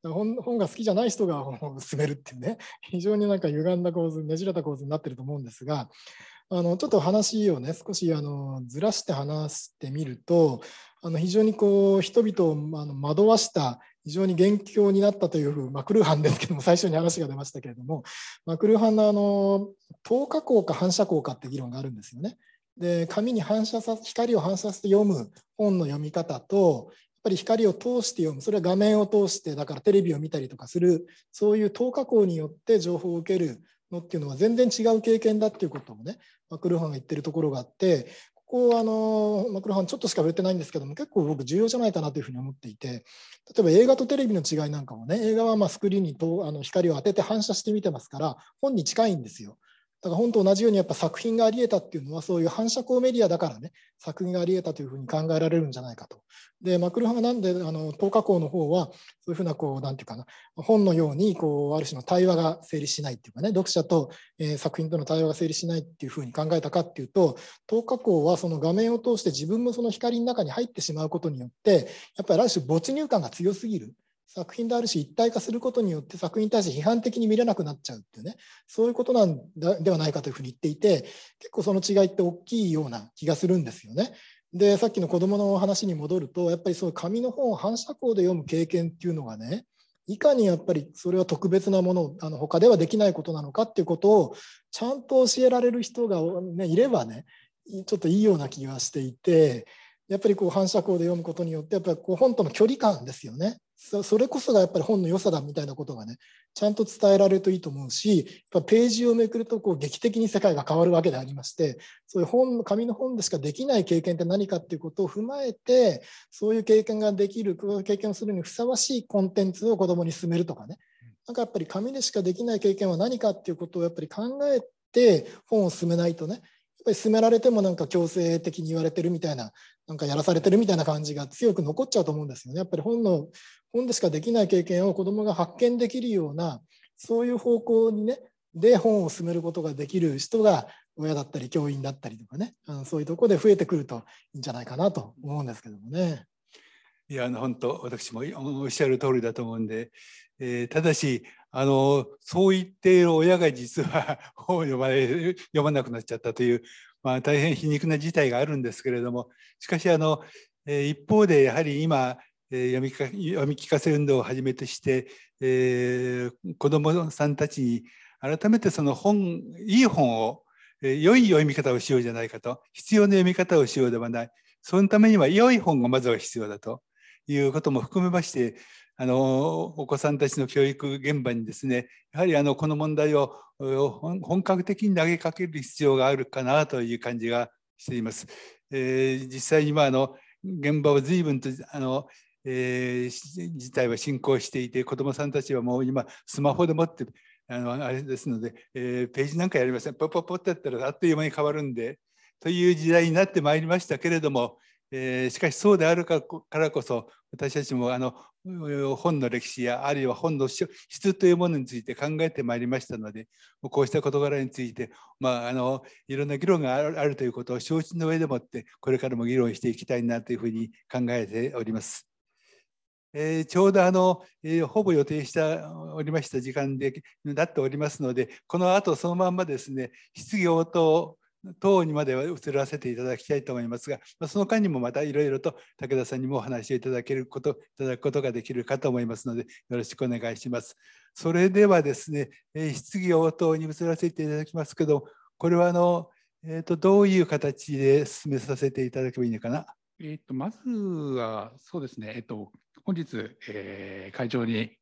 本, 本が好きじゃない人が本を勧めるっていうね、非常になんか歪んだ構図、ねじれた構図になってると思うんですが、あのちょっと話をね少しあのずらして話してみると、あの非常にこう人々をあの惑わした非常に元凶になったというふう、マクルーハンですけども、最初に話が出ましたけれども、マクルーハンのあの透過光か反射光かって議論があるんですよね。で、紙に反射さ光を反射して読む本の読み方と、やっぱり光を通して読む、それは画面を通して、だからテレビを見たりとかする、そういう透過光によって情報を受けるのっていうのは全然違う経験だっていうことをね、マクルーハンが言ってるところがあって、ここあのマクルーハンちょっとしか触れてないんですけども、結構僕重要じゃないかなというふうに思っていて、例えば映画とテレビの違いなんかもね、映画はまあスクリーンにとあの光を当てて反射して見てますから、本に近いんですよ。だから本と同じようにやっぱ作品があり得たっていうのは、そういう反射光メディアだからね、作品があり得たというふうに考えられるんじゃないかと。で、マクルーハンがなんであの透過光の方は、そういうふうなこう、なんていうかな、本のようにこうある種の対話が成立しないっていうかね、読者と、えー、作品との対話が成立しないっていうふうに考えたかっていうと、透過光はその画面を通して自分もその光の中に入ってしまうことによって、やっぱりある種没入感が強すぎる。作品であるし一体化することによって作品に対して批判的に見れなくなっちゃうっていうね、そういうことなんではないかというふうに言っていて、結構その違いって大きいような気がするんですよね。で、さっきの子どもの話に戻ると、やっぱりそういう紙の本を反射光で読む経験っていうのがね、いかにやっぱりそれは特別なもの、あの他ではできないことなのかっていうことをちゃんと教えられる人が、ね、いればね、ちょっといいような気がしていて、やっぱりこう反射光で読むことによって、やっぱりこう本との距離感ですよね。それこそがやっぱり本の良さだみたいなことがね、ちゃんと伝えられるといいと思うし、やっぱページをめくるとこう劇的に世界が変わるわけでありまして、そういう本、紙の本でしかできない経験って何かっていうことを踏まえて、そういう経験ができる、経験をするにふさわしいコンテンツを子どもに勧めるとかね、なんかやっぱり紙でしかできない経験は何かっていうことをやっぱり考えて本を進めないとね、やっぱり進められてもなんか強制的に言われてるみたいな、なんかやらされてるみたいな感じが強く残っちゃうと思うんですよね。やっぱり本の本でしかできない経験を子どもが発見できるような、そういう方向にね、で本を進めることができる人が親だったり教員だったりとかね、あのそういうところで増えてくるといいんじゃないかなと思うんですけどもね。 いや、あの本当私もおっしゃる通りだと思うんで、えー、ただしあのそう言っている親が実は本を読まれ読まなくなっちゃったという、まあ、大変皮肉な事態があるんですけれども、しかしあの、えー、一方でやはり今、えー、読みか読み聞かせ運動をはじめとして、えー、子どもさんたちに改めてその本いい本を、えー、良い読み方をしようじゃないかと、必要な読み方をしようではない、そのためには良い本がまずは必要だということも含めまして、あのお子さんたちの教育現場にですね、やはりあのこの問題を本格的に投げかける必要があるかなという感じがしています。えー、実際今あの現場を随分とあの、えー、事態は進行していて、子どもさんたちはもう今スマホでもってあのあれですので、えー、ページなんかやりません。ポッポッポッとやったらあっという間に変わるんでという時代になってまいりましたけれども、えー、しかしそうであるからこそ私たちもあの本の歴史やあるいは本の質というものについて考えてまいりましたので、こうした事柄について、まあ、あのいろんな議論がある、あるということを承知の上でもってこれからも議論していきたいなというふうに考えております。えー、ちょうどあの、えー、ほぼ予定しておりました時間でなっておりますので、この後そのまんまですね、質疑応答等にまでは移らせていただきたいと思いますが、その間にもまたいろいろと武田さんにもお話をいただけること、いただくことができるかと思いますので、よろしくお願いします。それではですね、質疑応答に移らせていただきますけど、これはあの、えーと、どういう形で進めさせていただけばいいのかな。 えーと、まずはそうですね、えーと、本日、えー、会場に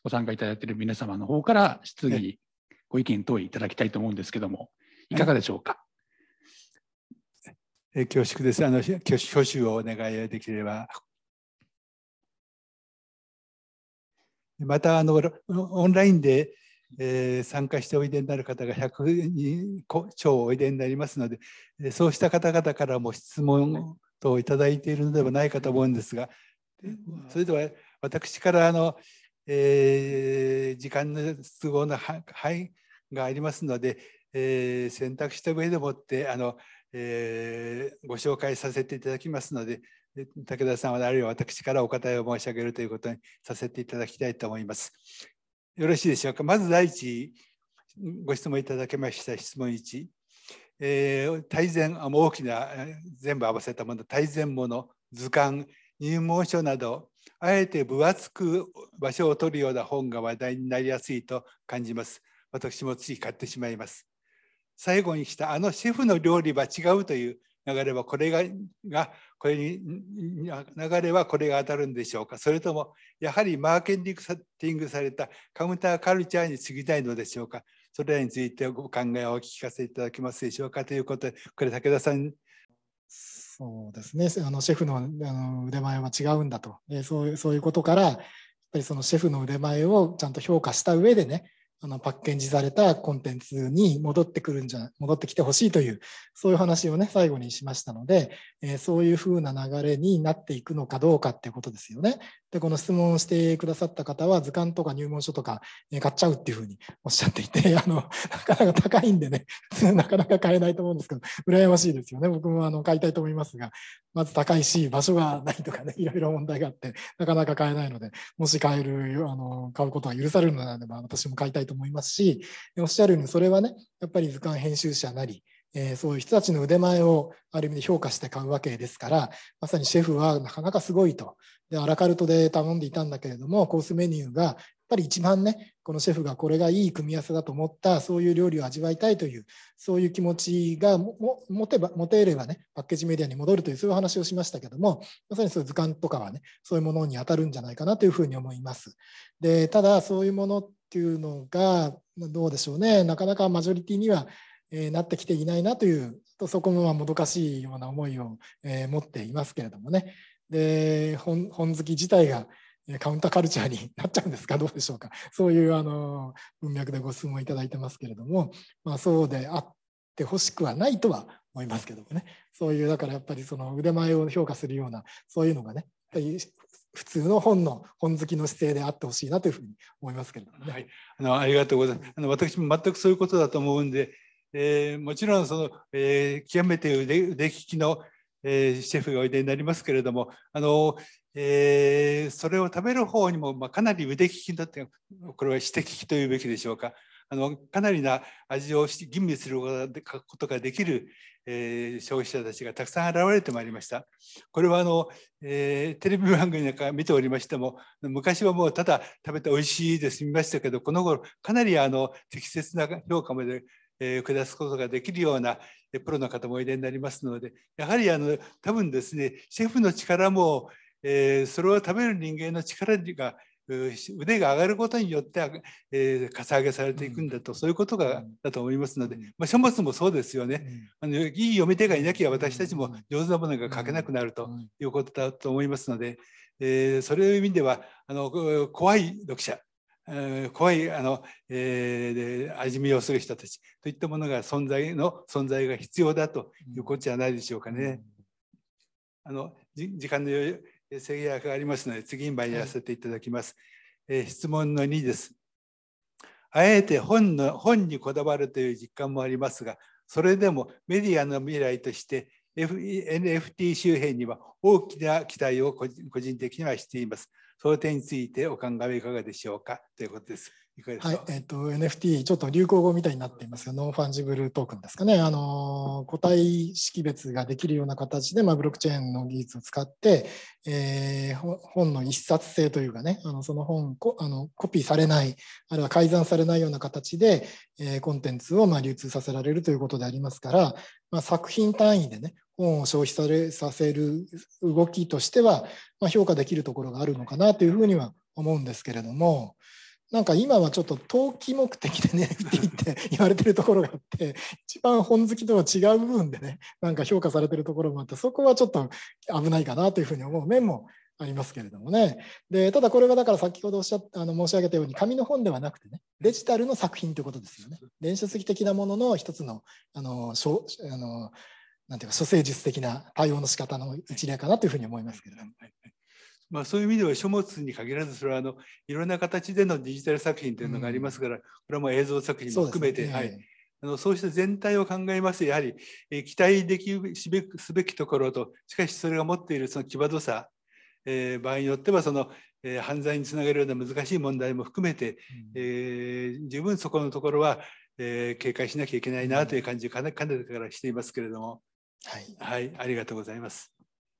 ご参加いただいている皆様の方から質疑、ご意見等いただきたいと思うんですけども、いかがでしょうか。 え恐縮です。あの挙手をお願いできれば。またあのオンラインで、えー、参加しておいでになる方がひゃくにん超おいでになりますので、そうした方々からも質問等をいただいているのではないかと思うんですが、それでは私からあの、えー、時間の都合の範囲がありますので、えー、選択した上でもってあの、えー、ご紹介させていただきますので、武田さんあるいは私からお答えを申し上げるということにさせていただきたいと思います。よろしいでしょうか。まず第一ご質問いただきました質問いち、えー、大全大きな全部合わせたもの、大全もの、図鑑、入門書などあえて分厚く場所を取るような本が話題になりやすいと感じます。私もつい買ってしまいます。最後に来たあのシェフの料理は違うという流れはこれががこれに流れはこれが当たるんでしょうか。それともやはりマーケティングされたカウンターカルチャーに過ぎないのでしょうか。それらについてご考えをお聞かせいただけますでしょうかということで、これ武田さん。 そうですね、あのシェフの、あの腕前は違うんだと、えー、そういう、そういうことからやっぱりそのシェフの腕前をちゃんと評価した上でね、あのパッケージされたコンテンツに戻ってくるんじゃ戻ってきてほしいという、そういう話をね最後にしましたので、えー、そういうふうな流れになっていくのかどうかっていうことですよね。でこの質問をしてくださった方は図鑑とか入門書とか、えー、買っちゃうっていうふうにおっしゃっていて、あのなかなか高いんでね普通なかなか買えないと思うんですけど、羨ましいですよね。僕もあの買いたいと思いますが、まず高いし場所がないとかね、いろいろ問題があってなかなか買えないので、もし買えるあの買うことが許されるのであれば私も買いたいと思いますし、おっしゃるようにそれはねやっぱり図鑑編集者なり、えー、そういう人たちの腕前をある意味で評価して買うわけですから、まさにシェフはなかなかすごいと。でアラカルトで頼んでいたんだけれども、コースメニューがやっぱり一番ねこのシェフがこれがいい組み合わせだと思ったそういう料理を味わいたいという、そういう気持ちがも持てば持てればねパッケージメディアに戻るという、そういう話をしましたけども、まさにそういう図鑑とかはねそういうものに当たるんじゃないかなというふうに思います。でただそういうものっていうのがどうでしょうね、なかなかマジョリティには、えー、なってきていないなという、とそこもまあもどかしいような思いを、えー、持っていますけれどもね。で 本, 本好き自体がカウンターカルチャーになっちゃうんですか、どうでしょうか。そういうあの文脈でご質問いただいてますけれども、まあ、そうであってほしくはないとは思いますけどもね。そういうだからやっぱりその腕前を評価するようなそういうのがね、やっぱり普通の本の本好きの姿勢であってほしいなというふうに思いますけれどもね。 はい、あのありがとうございます。あの私も全くそういうことだと思うんで、えー、もちろんその、えー、極めて腕腕利きの、えー、シェフがおいでになりますけれども、あの、えー、それを食べる方にも、まあ、かなり腕利きだって、これは指摘きというべきでしょうか。あのかなりな味を吟味することができる、えー、消費者たちがたくさん現れてまいりました。これはあの、えー、テレビ番組なんか見ておりましても、昔はもうただ食べておいしいで済みましたけど、この頃かなりあの適切な評価まで、えー、下すことができるようなプロの方もおいでになりますので、やはりあの多分ですね、シェフの力も、えー、それを食べる人間の力が腕が上がることによって、えー、かさ上げされていくんだと、うん、そういうことがだと思いますので、まあ、書物もそうですよね、うん、あのいい読み手がいなきゃ私たちも上手なものが書けなくなるということだと思いますので、えー、そういう意味ではあの怖い読者、えー、怖いあの、えー、味見をする人たちといったものが存在の存在が必要だということじゃないでしょうかね。あの時間の制限がありますので次に参らせていただきます。はい、えー、質問のにです。あえて本の本にこだわるという実感もありますが、それでもメディアの未来として エヌエフティー 周辺には大きな期待を個人的にはしています。その点についてお考えはいかがでしょうかということです。いかがでしょうか。 はい、えっと エヌエフティー ちょっと流行語みたいになっていますが、ノンファンジブルトークンですかね。あの個体識別ができるような形で、まあ、ブロックチェーンの技術を使って、えー、本の一冊性というかね、あのその本こあのコピーされない、あるいは改ざんされないような形で、えー、コンテンツをまあ流通させられるということでありますから、まあ、作品単位でね、本を消費されさせる動きとしては、まあ、評価できるところがあるのかなというふうには思うんですけれども、 なんか今はちょっと投機目的でね エヌエフティー って言われてるところがあって、一番本好きとは違う部分でね、なんか評価されてるところもあって、そこはちょっと危ないかなというふうに思う面もありますけれどもね。で、ただこれはだから先ほどおっしゃったあの申し上げたように、紙の本ではなくてね、デジタルの作品ということですよね。電子書籍的なものの一つのあの書あのなんていうか書生術的な対応の仕方の一例かなというふうに思いますけれども。 まあ、そういう意味では書物に限らず、それはあのいろんな形でのデジタル作品というのがありますから、うん、これはもう映像作品も含めて、そうですね、はい、あのそうした全体を考えますと、やはり、えー、期待できすべき、すべきところと、しかしそれが持っているその際どさ、えー、場合によってはその、えー、犯罪につながるような難しい問題も含めて、うん、えー、十分そこのところは、えー、警戒しなきゃいけないなという感じをかねてからしていますけれども、はい、はい、ありがとうございます。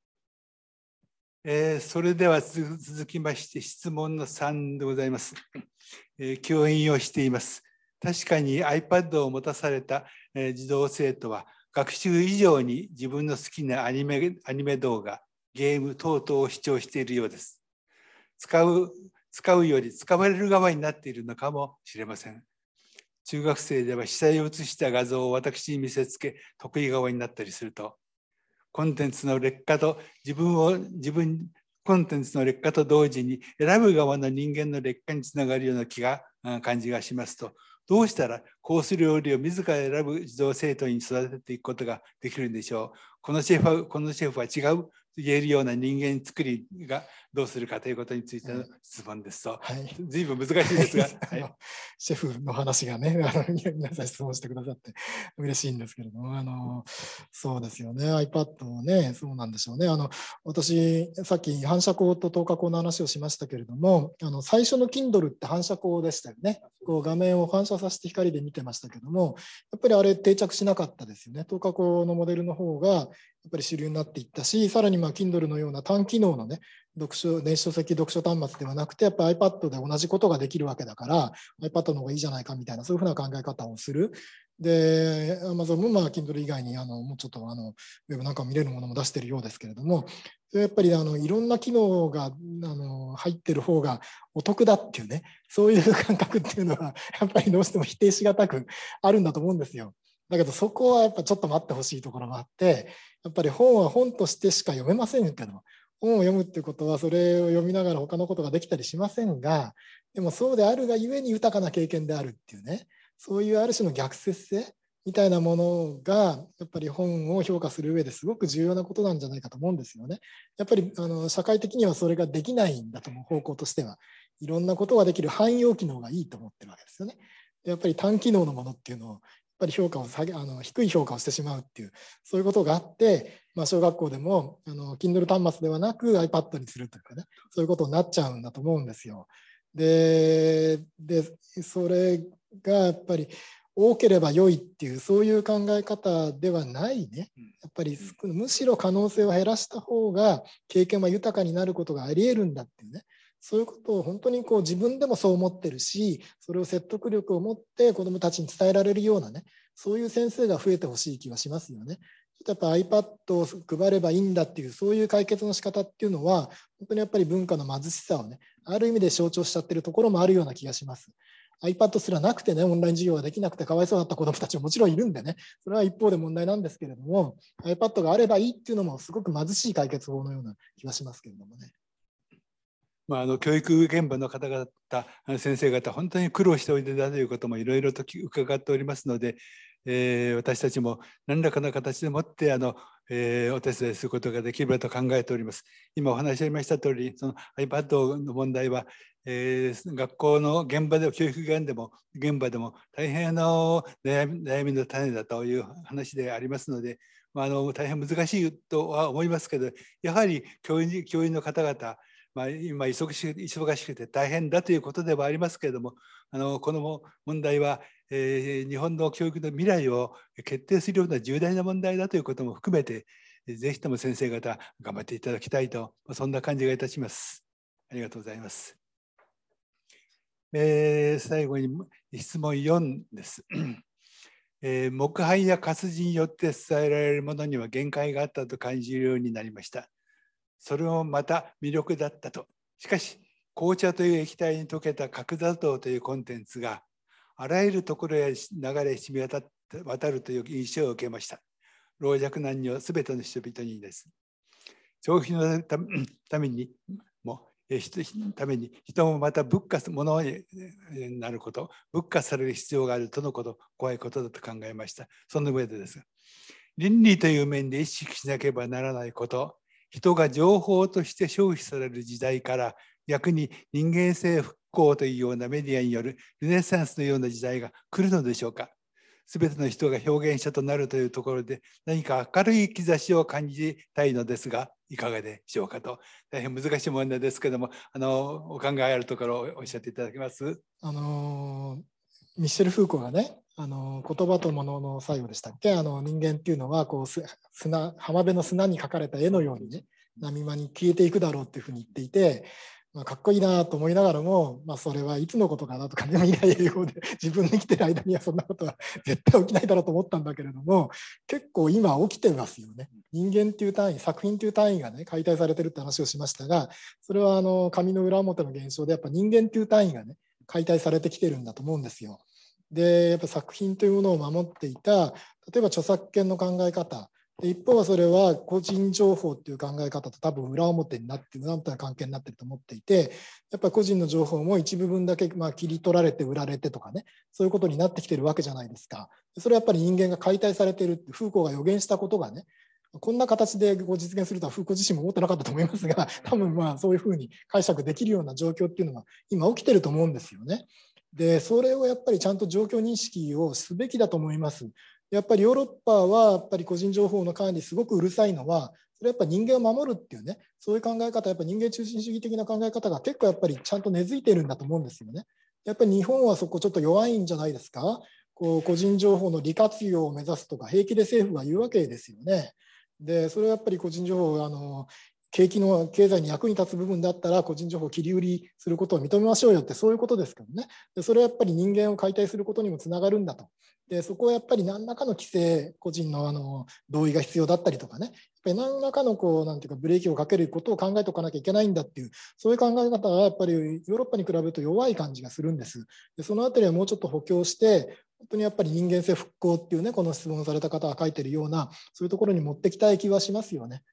えー、それでは続きまして質問のさんでございます、えー、教員をしています。確かに iPad を持たされた、えー、児童生徒は学習以上に自分の好きなアニメ、アニメ動画、ゲーム等々を視聴しているようです。使う、使うより使われる側になっているのかもしれません。中学生では被災を写した画像を私に見せつけ得意側になったりすると、コンテンツの劣化と自分を自分コンテンツの劣化と同時に選ぶ側の人間の劣化につながるような気が感じがしますと、どうしたらコース料理を自ら選ぶ児童生徒に育てていくことができるんでしょう。このシェフはこのシェフは違うと言えるような人間作りがどうするかということについての質問ですと、はい、随分難しいですが、はい、 シェフの話がね、あの皆さん質問してくださって嬉しいんですけれども、あのそうですよね、 iPad をね、そうなんでしょうね。あの私さっき反射光と透過光の話をしましたけれども、あの最初の Kindle って反射光でしたよね。こう画面を反射させて光で見てましたけども、やっぱりあれ定着しなかったですよね。透過光のモデルの方がやっぱり主流になっていったし、さらにまあ Kindle のような単機能のね、読書電子書籍読書端末ではなくて、やっぱり iPad で同じことができるわけだから iPad の方がいいじゃないかみたいな、そういうふうな考え方をする。で Amazon もまあ Kindle 以外にあのもうちょっとあのウェブなんか見れるものも出しているようですけれども、やっぱりあのいろんな機能があの入ってる方がお得だっていうね、そういう感覚っていうのはやっぱりどうしても否定しがたくあるんだと思うんですよ。だけどそこはやっぱちょっと待ってほしいところがあって、やっぱり本は本としてしか読めませんけど、本を読むっていうことはそれを読みながら他のことができたりしませんが、でもそうであるがゆえに豊かな経験であるっていうね、そういうある種の逆説性みたいなものがやっぱり本を評価する上ですごく重要なことなんじゃないかと思うんですよね。やっぱりあの社会的にはそれができないんだと思う方向としては、いろんなことができる汎用機能がいいと思ってるわけですよね。やっぱり単機能のものっていうのをやっぱり評価を下げあの低い評価をしてしまうっていうそういうことがあって、まあ、小学校でもあの Kindle 端末ではなく iPad にするというかね、そういうことになっちゃうんだと思うんですよ。で、でそれがやっぱり多ければ良いっていうそういう考え方ではないね。やっぱりむしろ可能性を減らした方が経験は豊かになることがありえるんだっていうね、そういうことを本当にこう自分でもそう思ってるし、それを説得力を持って子どもたちに伝えられるようなね、そういう先生が増えてほしい気がしますよね。ちょっとやっぱ iPad を配ればいいんだっていう、そういう解決の仕方っていうのは本当にやっぱり文化の貧しさをね、ある意味で象徴しちゃってるところもあるような気がします。iPad すらなくてね、オンライン授業ができなくてかわいそうだった子どもたちももちろんいるんでね、それは一方で問題なんですけれども、iPad があればいいっていうのもすごく貧しい解決法のような気がしますけれどもね。 まあ、あの教育現場の方々、先生方、本当に苦労しておいでだということもいろいろと伺っておりますので、えー、私たちも何らかの形でもってあの、えー、お手伝いすることができればと考えております。今お話しありました通り、その iPad の問題は、えー、学校の現場で教育現でも現場でも大変の悩み、悩みの種だという話でありますので、まあ、あの大変難しいとは思いますけど、やはり教員、教員の方々、まあ、今忙しく、忙しくて大変だということではありますけれども、あのこの問題は、えー、日本の教育の未来を決定するような重大な問題だということも含めて、ぜひとも先生方頑張っていただきたいと、そんな感じがいたします。ありがとうございます。えー、最後に質問よんです。えー、黙判や活字によって伝えられるものには限界があったと感じるようになりました。それもまた魅力だったと。しかし紅茶という液体に溶けた角砂糖というコンテンツがあらゆるところへ流れ染み渡って渡るという印象を受けました。老若男女すべての人々にです。消費のためにもために人もまた物化ものになること、物化される必要があるとのこと、怖いことだと考えました。その上でです。倫理という面で意識しなければならないこと、人が情報として消費される時代から逆に人間性復興というようなメディアによるルネサンスのような時代が来るのでしょうか。すべての人が表現者となるというところで何か明るい兆しを感じたいのですが、いかがでしょうかと。大変難しい問題ですけれども、あのお考えあるところをおっしゃっていただけます。 あのミッシェル・フーコーがね、あの言葉と物の作用でしたっけ、あの人間っていうのはこう砂浜辺の砂に描かれた絵のようにね、波間に消えていくだろうっていうふうに言っていて、まあ、かっこいいなと思いながらも、まあ、それはいつのことかなとかね、未来永劫で自分の生きてる間にはそんなことは絶対起きないだろうと思ったんだけれども、結構今起きてますよね。人間っていう単位、作品っていう単位がね解体されてるって話をしましたが、それはあの紙の裏表の現象でやっぱ人間っていう単位がね解体されてきてるんだと思うんですよ。でやっぱ作品というものを守っていた、例えば著作権の考え方、一方はそれは個人情報っていう考え方と多分裏表になって裏表な関係になってると思っていて、やっぱり個人の情報も一部分だけまあ切り取られて売られてとかね、そういうことになってきてるわけじゃないですか。それはやっぱり人間が解体されているってフーコーが予言したことがね、こんな形でご実現するとはフーコー自身も思ってなかったと思いますが、多分まあそういうふうに解釈できるような状況っていうのが今起きてると思うんですよね。でそれをやっぱりちゃんと状況認識をすべきだと思います。やっぱりヨーロッパはやっぱり個人情報の管理すごくうるさいのは、それやっぱ人間を守るっていうね、そういう考え方、やっぱ人間中心主義的な考え方が結構やっぱりちゃんと根付いてるんだと思うんですよね。やっぱり日本はそこちょっと弱いんじゃないですか。こう個人情報の利活用を目指すとか平気で政府が言うわけですよね。でそれはやっぱり個人情報あの景気の経済に役に立つ部分だったら個人情報を切り売りすることを認めましょうよって、そういうことですけどね。でそれはやっぱり人間を解体することにもつながるんだと。でそこはやっぱり何らかの規制、個人のあの同意が必要だったりとかね、やっぱり何らかのこうなんていうかブレーキをかけることを考えておかなきゃいけないんだっていう、そういう考え方はやっぱりヨーロッパに比べると弱い感じがするんです。でそのあたりはもうちょっと補強して、本当にやっぱり人間性復興っていうね、この質問された方が書いてるような、そういうところに持ってきたい気はしますよね。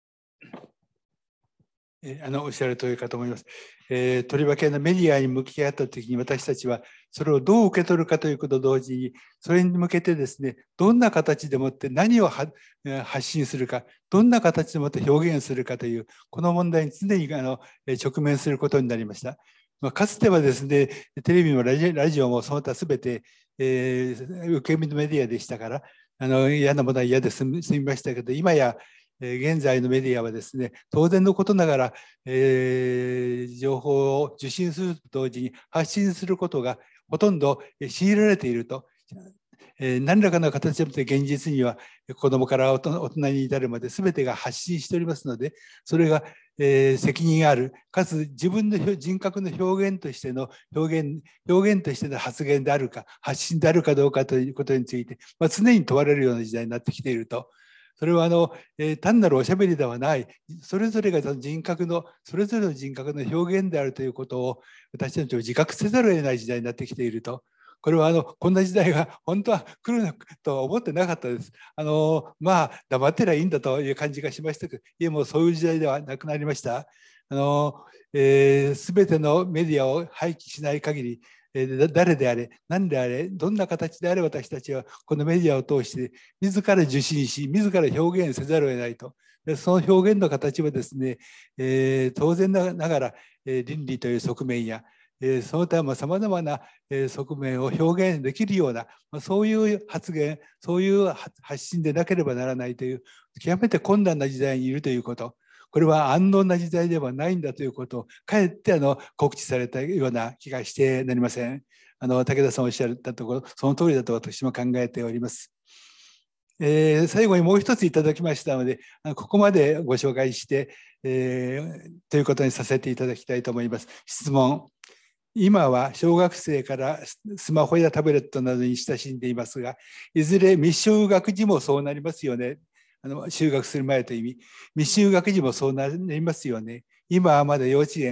あのおっしゃる通りかと思います。えー、とりわけのメディアに向き合ったときに私たちはそれをどう受け取るかということと同時に、それに向けてですね、どんな形でもって何を発信するか、どんな形でもって表現するかというこの問題に常にあの直面することになりました。まあ、かつてはですね、テレビもラジ、ラジオもその他すべて、えー、受け身のメディアでしたから、あの嫌なものは嫌で済みましたけど、今や現在のメディアはですね、当然のことながら、えー、情報を受信すると同時に発信することがほとんど強いられていると。えー、何らかの形でもって現実には子どもから大人に至るまで全てが発信しておりますので、それが、えー、責任ある、かつ自分の人格の表現としての表現、表現としての発言であるか、発信であるかどうかということについて、まあ、常に問われるような時代になってきていると。それはあの、えー、単なるおしゃべりではない、それぞれが人格の、それぞれの人格の表現であるということを私たちは自覚せざるを得ない時代になってきていると。これはあのこんな時代が本当は来るとは思ってなかったです。あのまあ黙ってりゃいいんだという感じがしましたけど、いやもうそういう時代ではなくなりました。あの、えー、全てのメディアを廃棄しない限り、えー、誰であれ何であれどんな形であれ私たちはこのメディアを通して自ら受信し自ら表現せざるを得ないと。でその表現の形はですね、えー、当然ながら、えー、倫理という側面やその他さまざまな側面を表現できるようなそういう発言、そういう発信でなければならないという極めて困難な時代にいるということ、これは安穏な時代ではないんだということをかえってあの告知されたような気がしてなりません。あの武田さんおっしゃったところ、その通りだと私も考えております。えー、最後にもう一ついただきましたので、ここまでご紹介して、えー、ということにさせていただきたいと思います。質問。今は小学生からスマホやタブレットなどに親しんでいますが、いずれ未就学児もそうなりますよね。あの就学する前という意味、未就学児もそうなりますよね。今はまだ幼稚園、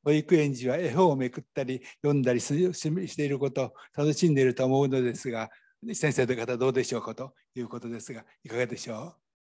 保育園児は絵本をめくったり読んだりしていることを楽しんでいると思うのですが、先生の方どうでしょうかということですが、いかがでしょ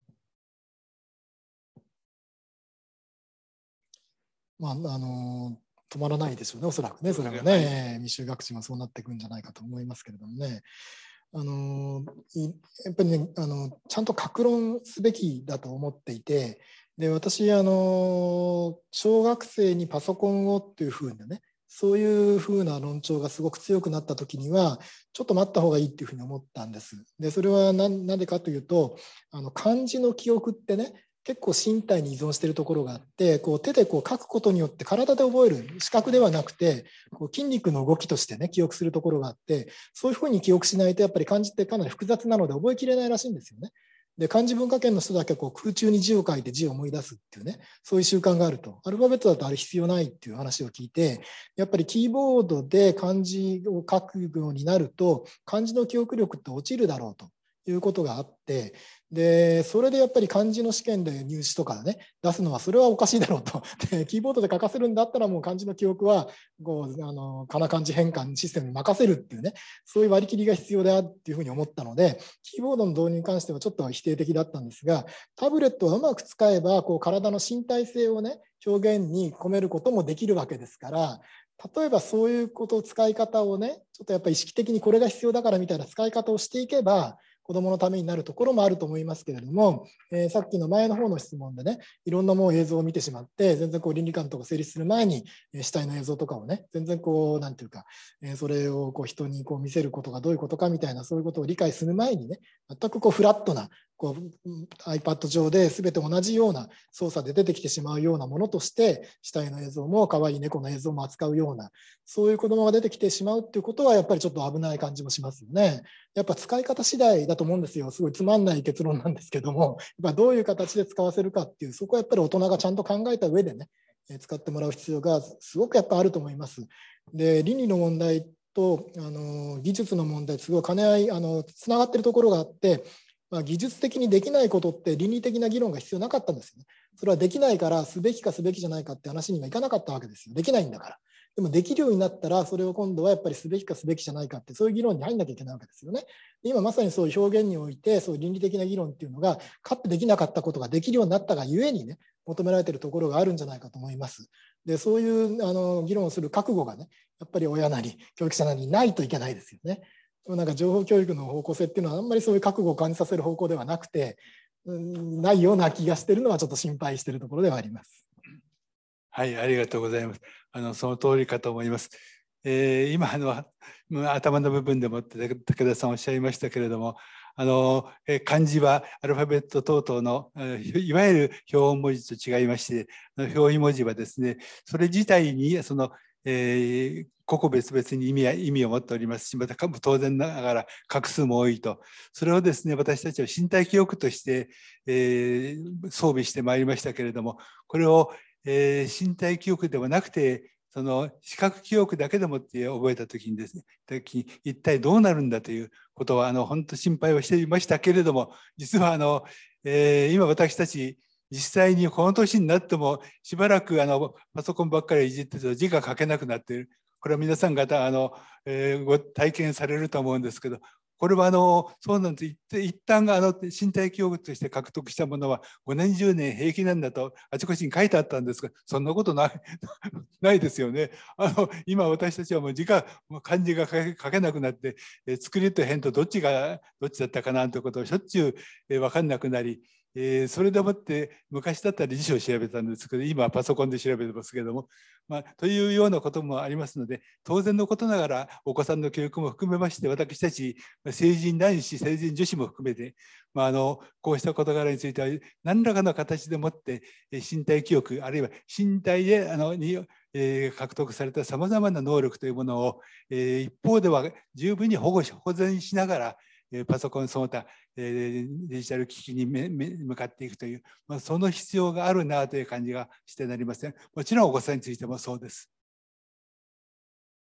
う。まあ、あの止まらないでしょうね、おそらくね、それはね、未就学児もそうなっていくんじゃないかと思いますけれどもね。あのやっぱりね、あのちゃんと各論すべきだと思っていて、で私あの小学生にパソコンをっていうふうなね、そういうふうな論調がすごく強くなった時にはちょっと待った方がいいっていうふうに思ったんです。でそれは何でかというと、あの漢字の記憶ってね、結構身体に依存しているところがあって、こう手でこう書くことによって体で覚える、視覚ではなくてこう筋肉の動きとしてね記憶するところがあって、そういうふうに記憶しないとやっぱり漢字ってかなり複雑なので覚えきれないらしいんですよね。で漢字文化圏の人だけこう空中に字を書いて字を思い出すっていうね、そういう習慣があると。アルファベットだとあれ必要ないっていう話を聞いて、やっぱりキーボードで漢字を書くようになると漢字の記憶力って落ちるだろうということがあって、でそれでやっぱり漢字の試験で入試とかね出すのはそれはおかしいだろうと。でキーボードで書かせるんだったらもう漢字の記憶はこうあのかな漢字変換システムに任せるっていうね、そういう割り切りが必要だっていうふうに思ったので、キーボードの導入に関してはちょっと否定的だったんですが、タブレットはうまく使えばこう体の身体性をね表現に込めることもできるわけですから、例えばそういうことを使い方をねちょっとやっぱり意識的にこれが必要だからみたいな使い方をしていけば子どものためになるところもあると思いますけれども、えー、さっきの前の方の質問でね、いろんなもう映像を見てしまって、全然こう倫理観とか成立する前に、えー、死体の映像とかをね、全然こう、なんていうか、えー、それをこう人にこう見せることがどういうことかみたいな、そういうことを理解する前にね、全くこうフラットな、こう iPad 上で全て同じような操作で出てきてしまうようなものとして、死体の映像も可愛い猫の映像も扱うような、そういう子どもが出てきてしまうっていうことは、やっぱりちょっと危ない感じもしますよね。やっぱ使い方次第だと思うんですよ。すごいつまんない結論なんですけども、やっぱどういう形で使わせるかっていう、そこはやっぱり大人がちゃんと考えた上でね、使ってもらう必要がすごくやっぱあると思います。で、倫理の問題とあの技術の問題、すごい兼ね合い、あのつながってるところがあって、まあ、技術的にできないことって倫理的な議論が必要なかったんですよね。それはできないからすべきかすべきじゃないかって話にはいかなかったわけですよ。できないんだから。でもできるようになったらそれを今度はやっぱりすべきかすべきじゃないかってそういう議論に入んなきゃいけないわけですよね。今まさにそういう表現においてそういう倫理的な議論っていうのがかつてできなかったことができるようになったがゆえにね求められているところがあるんじゃないかと思います。でそういうあの議論をする覚悟がねやっぱり親なり教育者なりにないといけないですよね。なんか情報教育の方向性っていうのはあんまりそういう覚悟を感じさせる方向ではなくて、うん、ないような気がしているのはちょっと心配しているところではあります。 はい、ありがとうございます。あのその通りかと思います。えー、今あの頭の部分でもって武田さんおっしゃいましたけれども、あの漢字はアルファベット等々のいわゆる表音文字と違いまして、表意文字はですね、それ自体にその、えー、個々別々に意味や意味を持っておりますし、また当然ながら画数も多いと、それをですね私たちは身体記憶として、えー、装備してまいりましたけれども、これをえー、身体記憶ではなくてその視覚記憶だけでもって覚えた時にですね、時一体どうなるんだということはあの本当心配をしていましたけれども、実はあの、えー、今私たち実際にこの年になってもしばらくあのパソコンばっかりいじってると字が書けなくなっている。これは皆さん方あの、えー、ご体験されると思うんですけど、これはあのそうなんです。一旦あの身体記憶として獲得したものはごねんじゅうねん平気なんだとあちこちに書いてあったんですが、そんなことないないですよね。あの今私たちはもう字が漢字が書けなくなって、え作りと変とどっちがどっちだったかなということをしょっちゅう、え分かんなくなり、えー、それでもって昔だったら辞書を調べたんですけど、今はパソコンで調べてますけれども、まあ、というようなこともありますので、当然のことながらお子さんの教育も含めまして、私たち成人男子成人女子も含めて、まあ、あのこうした事柄については何らかの形でもって身体記憶あるいは身体であのに、えー、獲得されたさまざまな能力というものを、えー、一方では十分に保護し保全しながらパソコンその他デジタル機器に向かっていくという、まあ、その必要があるなという感じがしてなりません。もちろんお子さんについてもそうです。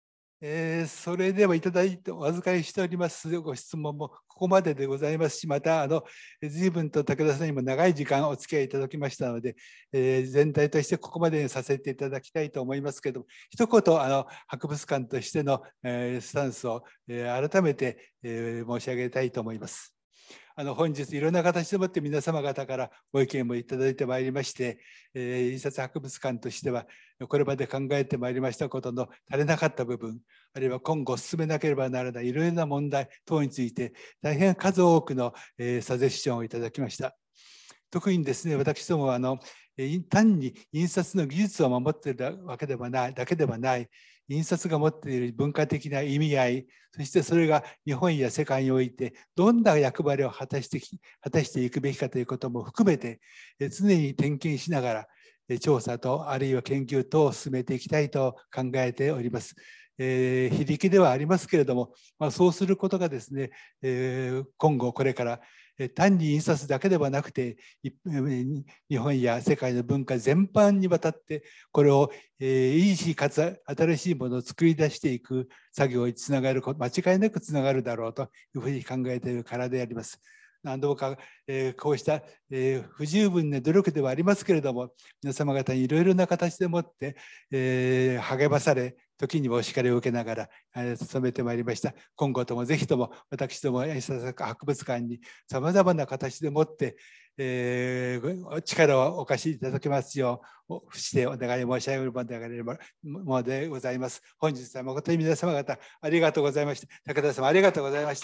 えー、それではいただいてお預かりしておりますご質問もここまででございますし、またあの随分と武田さんにも長い時間お付き合いいただきましたので、えー、全体としてここまでにさせていただきたいと思いますけれども、一言あの博物館としての、えー、スタンスを、えー、改めて、えー、申し上げたいと思います。あの本日いろんな形でもって皆様方からご意見もいただいてまいりまして、えー、印刷博物館としてはこれまで考えてまいりましたことの足りなかった部分、あるいは今後進めなければならないいろいろな問題等について大変数多くの、えー、サジェッションをいただきました。特にですね、私どもはあの単に印刷の技術を守っているわけではないだけではない、印刷が持っている文化的な意味合い、そしてそれが日本や世界においてどんな役割を果たして果たしていくべきかということも含めて常に点検しながら調査とあるいは研究等を進めていきたいと考えております。えー、非力ではありますけれども、まあ、そうすることがですね、えー、今後これから単に印刷だけではなくて日本や世界の文化全般にわたってこれを維持かつ新しいものを作り出していく作業につながること間違いなくつながるだろうというふうに考えているからであります。何度か、えー、こうした、えー、不十分な努力ではありますけれども、皆様方にいろいろな形でもって、えー、励まされ、時にもお叱りを受けながら、えー、努めてまいりました。今後ともぜひとも私ども印刷博物館にさまざまな形でもって、えー、力をお貸しいただけますようしてお願い申し上げるものでございます。本日は誠に皆様方ありがとうございました。武田様ありがとうございました。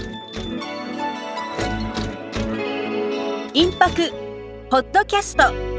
インパクポッドキャスト。